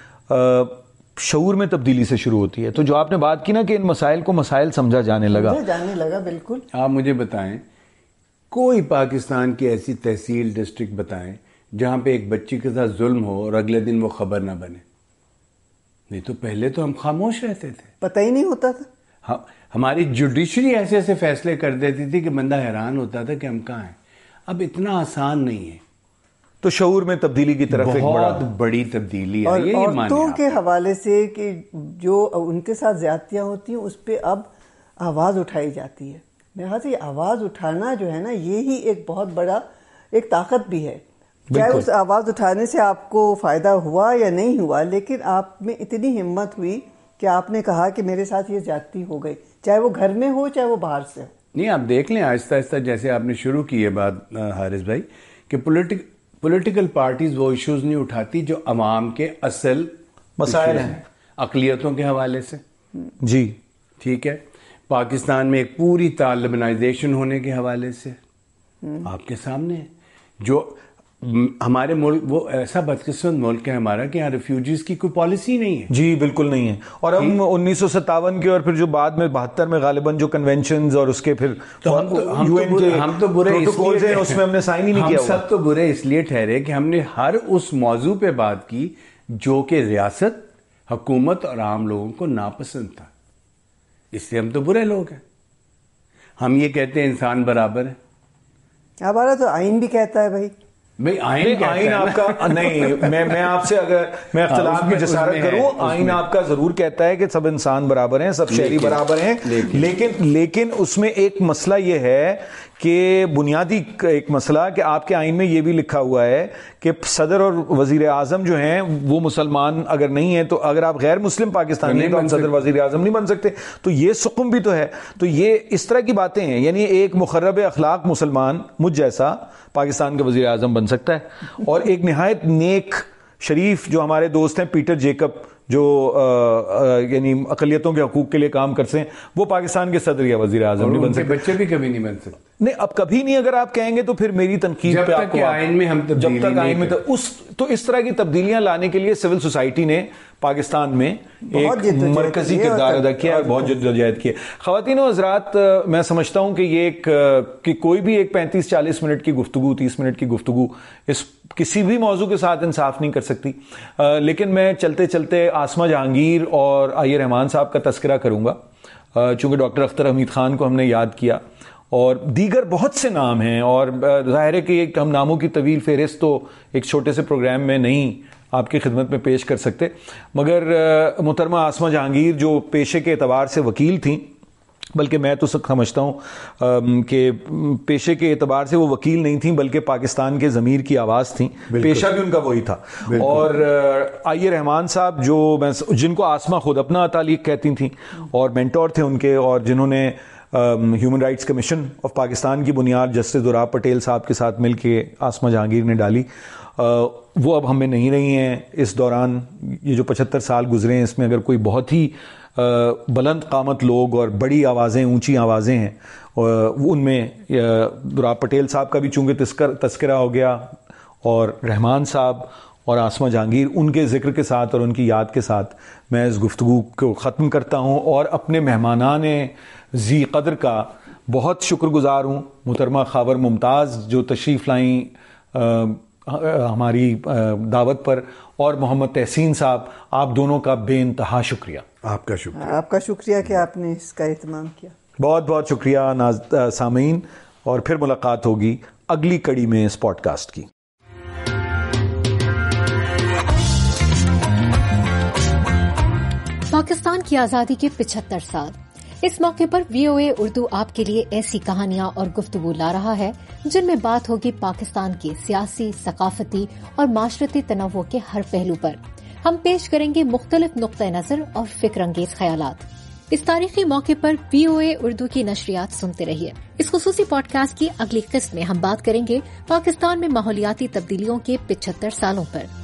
شعور میں تبدیلی سے شروع ہوتی ہے. تو جو آپ نے بات کی نا کہ ان مسائل کو مسائل سمجھا جانے لگا. بالکل. آپ مجھے بتائیں کوئی پاکستان کی ایسی تحصیل ڈسٹرکٹ بتائیں جہاں پہ ایک بچی کے ساتھ ظلم ہو اور اگلے دن وہ خبر نہ بنے. نہیں تو پہلے تو ہم خاموش رہتے تھے، پتہ ہی نہیں ہوتا تھا. ہماری جوڈیشری ایسے ایسے فیصلے کر دیتی تھی کہ بندہ حیران ہوتا تھا کہ ہم کہاں ہیں. اب اتنا آسان نہیں ہے. تو شعور میں تبدیلی کی طرف بہت بڑی تبدیلی ہے. اور عورتوں کے حوالے سے کہ جو ان کے ساتھ زیادتیاں ہوتی ہیں اس پہ اب آواز اٹھائی جاتی ہے. میرے خیال سے یہ آواز اٹھانا جو ہے نا، یہی ایک بہت بڑا ایک طاقت بھی ہے. چاہے اس آواز اٹھانے سے آپ کو فائدہ ہوا یا نہیں ہوا، لیکن آپ میں اتنی ہمت ہوئی کہ آپ نے کہا کہ میرے ساتھ یہ زیادتی ہو گئی، چاہے وہ گھر میں ہو چاہے وہ باہر سے ہو. نہیں، آپ دیکھ لیں آہستہ آہستہ جیسے آپ نے شروع کی ہے بات حارث بھائی، کہ پولیٹیکل پارٹیز وہ ایشوز نہیں اٹھاتی جو عوام کے اصل مسائل ہیں، اقلیتوں کے حوالے سے. جی ٹھیک ہے. پاکستان میں ایک پوری طالبانائزیشن ہونے کے حوالے سے آپ کے سامنے ہے. جو ہمارے ملک وہ ایسا بدقسمت ملک ہے ہمارا کہ یہاں ریفیوجیز کی کوئی پالیسی نہیں ہے. جی بالکل نہیں ہے. اور ہم 1957 کے اور پھر جو بعد میں 72 میں غالباً جو کنونشنز اور اس کے پھر ہم تو برے ہیں اس میں ہم نے سائن ہی نہیں کیا. ہم سب تو برے اس لیے ٹھہرے کہ ہم نے ہر اس موضوع پہ بات کی جو کہ ریاست, حکومت اور عام لوگوں کو ناپسند تھا. اس لیے ہم تو برے لوگ ہیں. ہم یہ کہتے ہیں انسان برابر ہے. ہمارا تو آئین بھی کہتا ہے بھائی آئین آپ کا نہیں. میں آپ سے اگر میں اختلاف کی جسارت کروں, آئین آپ کا ضرور کہتا ہے کہ سب انسان برابر ہیں, سب شہری برابر ہیں, لیکن اس میں ایک مسئلہ یہ ہے کہ بنیادی ایک مسئلہ کہ آپ کے آئین میں یہ بھی لکھا ہوا ہے کہ صدر اور وزیر اعظم جو ہیں وہ مسلمان اگر نہیں ہیں, تو اگر آپ غیر مسلم پاکستانی ہیں تو آپ صدر وزیر اعظم نہیں بن سکتے. تو یہ سقم بھی تو ہے. تو یہ اس طرح کی باتیں ہیں. یعنی ایک مخرب اخلاق مسلمان مجھ جیسا پاکستان کا وزیر اعظم بن سکتا ہے, اور ایک نہایت نیک شریف جو ہمارے دوست ہیں پیٹر جیکب جو یعنی اقلیتوں کے حقوق کے لیے کام کرتے ہیں, وہ پاکستان کے صدر یا وزیر اعظم نہیں بن سکتے. بچے بھی کبھی نہیں بن سکتے. نہیں, اب کبھی نہیں اگر آپ کہیں گے تو پھر میری تنقید پہ آپ کو آئین میں ہم جب تک آئین میں تو اس طرح کی تبدیلیاں لانے کے لیے سول سوسائٹی نے پاکستان میں ایک مرکزی کردار ادا کیا اور بہت جدوجہد کی ہے. خواتین و حضرات, میں سمجھتا ہوں کہ یہ کہ کوئی بھی ایک 35-40 منٹ کی گفتگو, 30 منٹ کی گفتگو اس کسی بھی موضوع کے ساتھ انصاف نہیں کر سکتی. لیکن میں چلتے چلتے آسمہ جہانگیر اور آئیر رحمان صاحب کا تذکرہ کروں گا, چونکہ ڈاکٹر اختر حمید خان کو ہم نے یاد کیا اور دیگر بہت سے نام ہیں, اور ظاہر ہے کہ ہم ناموں کی طویل فہرست تو ایک چھوٹے سے پروگرام میں نہیں آپ کی خدمت میں پیش کر سکتے. مگر محترمہ آسمہ جہانگیر جو پیشے کے اعتبار سے وکیل تھیں, بلکہ میں تو سمجھتا ہوں کہ پیشے کے اعتبار سے وہ وکیل نہیں تھیں بلکہ پاکستان کے ضمیر کی آواز تھیں, پیشہ بھی ان کا وہی تھا. اور آئیر رحمان صاحب جن کو آسمہ خود اپنا تعلیق کہتی تھیں اور مینٹور تھے ان کے, اور جنہوں نے human rights commission of Pakistan کی بنیاد جسٹس دوراب پٹیل صاحب کے ساتھ مل کے آسمہ جہانگیر نے ڈالی, وہ اب ہمیں نہیں رہی ہیں. اس دوران یہ جو 75 سال گزرے ہیں, اس میں اگر کوئی بہت ہی بلند قامت لوگ اور بڑی آوازیں, اونچی آوازیں ہیں, ان میں دوراب پٹیل صاحب کا بھی چونکہ تذکرہ ہو گیا, اور رحمان صاحب اور آسمہ جہانگیر, ان کے ذکر کے ساتھ اور ان کی یاد کے ساتھ میں اس گفتگو کو ختم کرتا ہوں, اور اپنے مہمانان ذی قدر کا بہت شکر گزار ہوں. محترمہ خاور ممتاز جو تشریف لائیں ہماری دعوت پر, اور محمد تحسین صاحب, آپ دونوں کا بے انتہا شکریہ. آپ کا شکریہ. آپ کا شکریہ کہ آپ نے اس کا اہتمام کیا. بہت بہت شکریہ سامعین, اور پھر ملاقات ہوگی اگلی کڑی میں اس پوڈ کاسٹ کی. پاکستان کی آزادی کے 75 سال. اس موقع پر VOA اردو آپ کے لیے ایسی کہانیاں اور گفتگو لا رہا ہے جن میں بات ہوگی پاکستان کے سیاسی, ثقافتی اور معاشرتی تنوع کے ہر پہلو پر. ہم پیش کریں گے مختلف نقطہ نظر اور فکر انگیز خیالات. اس تاریخی موقع پر VOA اردو کی نشریات سنتے رہیے. اس خصوصی پوڈ کاسٹ کی اگلی قسط میں ہم بات کریں گے پاکستان میں ماحولیاتی تبدیلیوں کے 75 سالوں پر.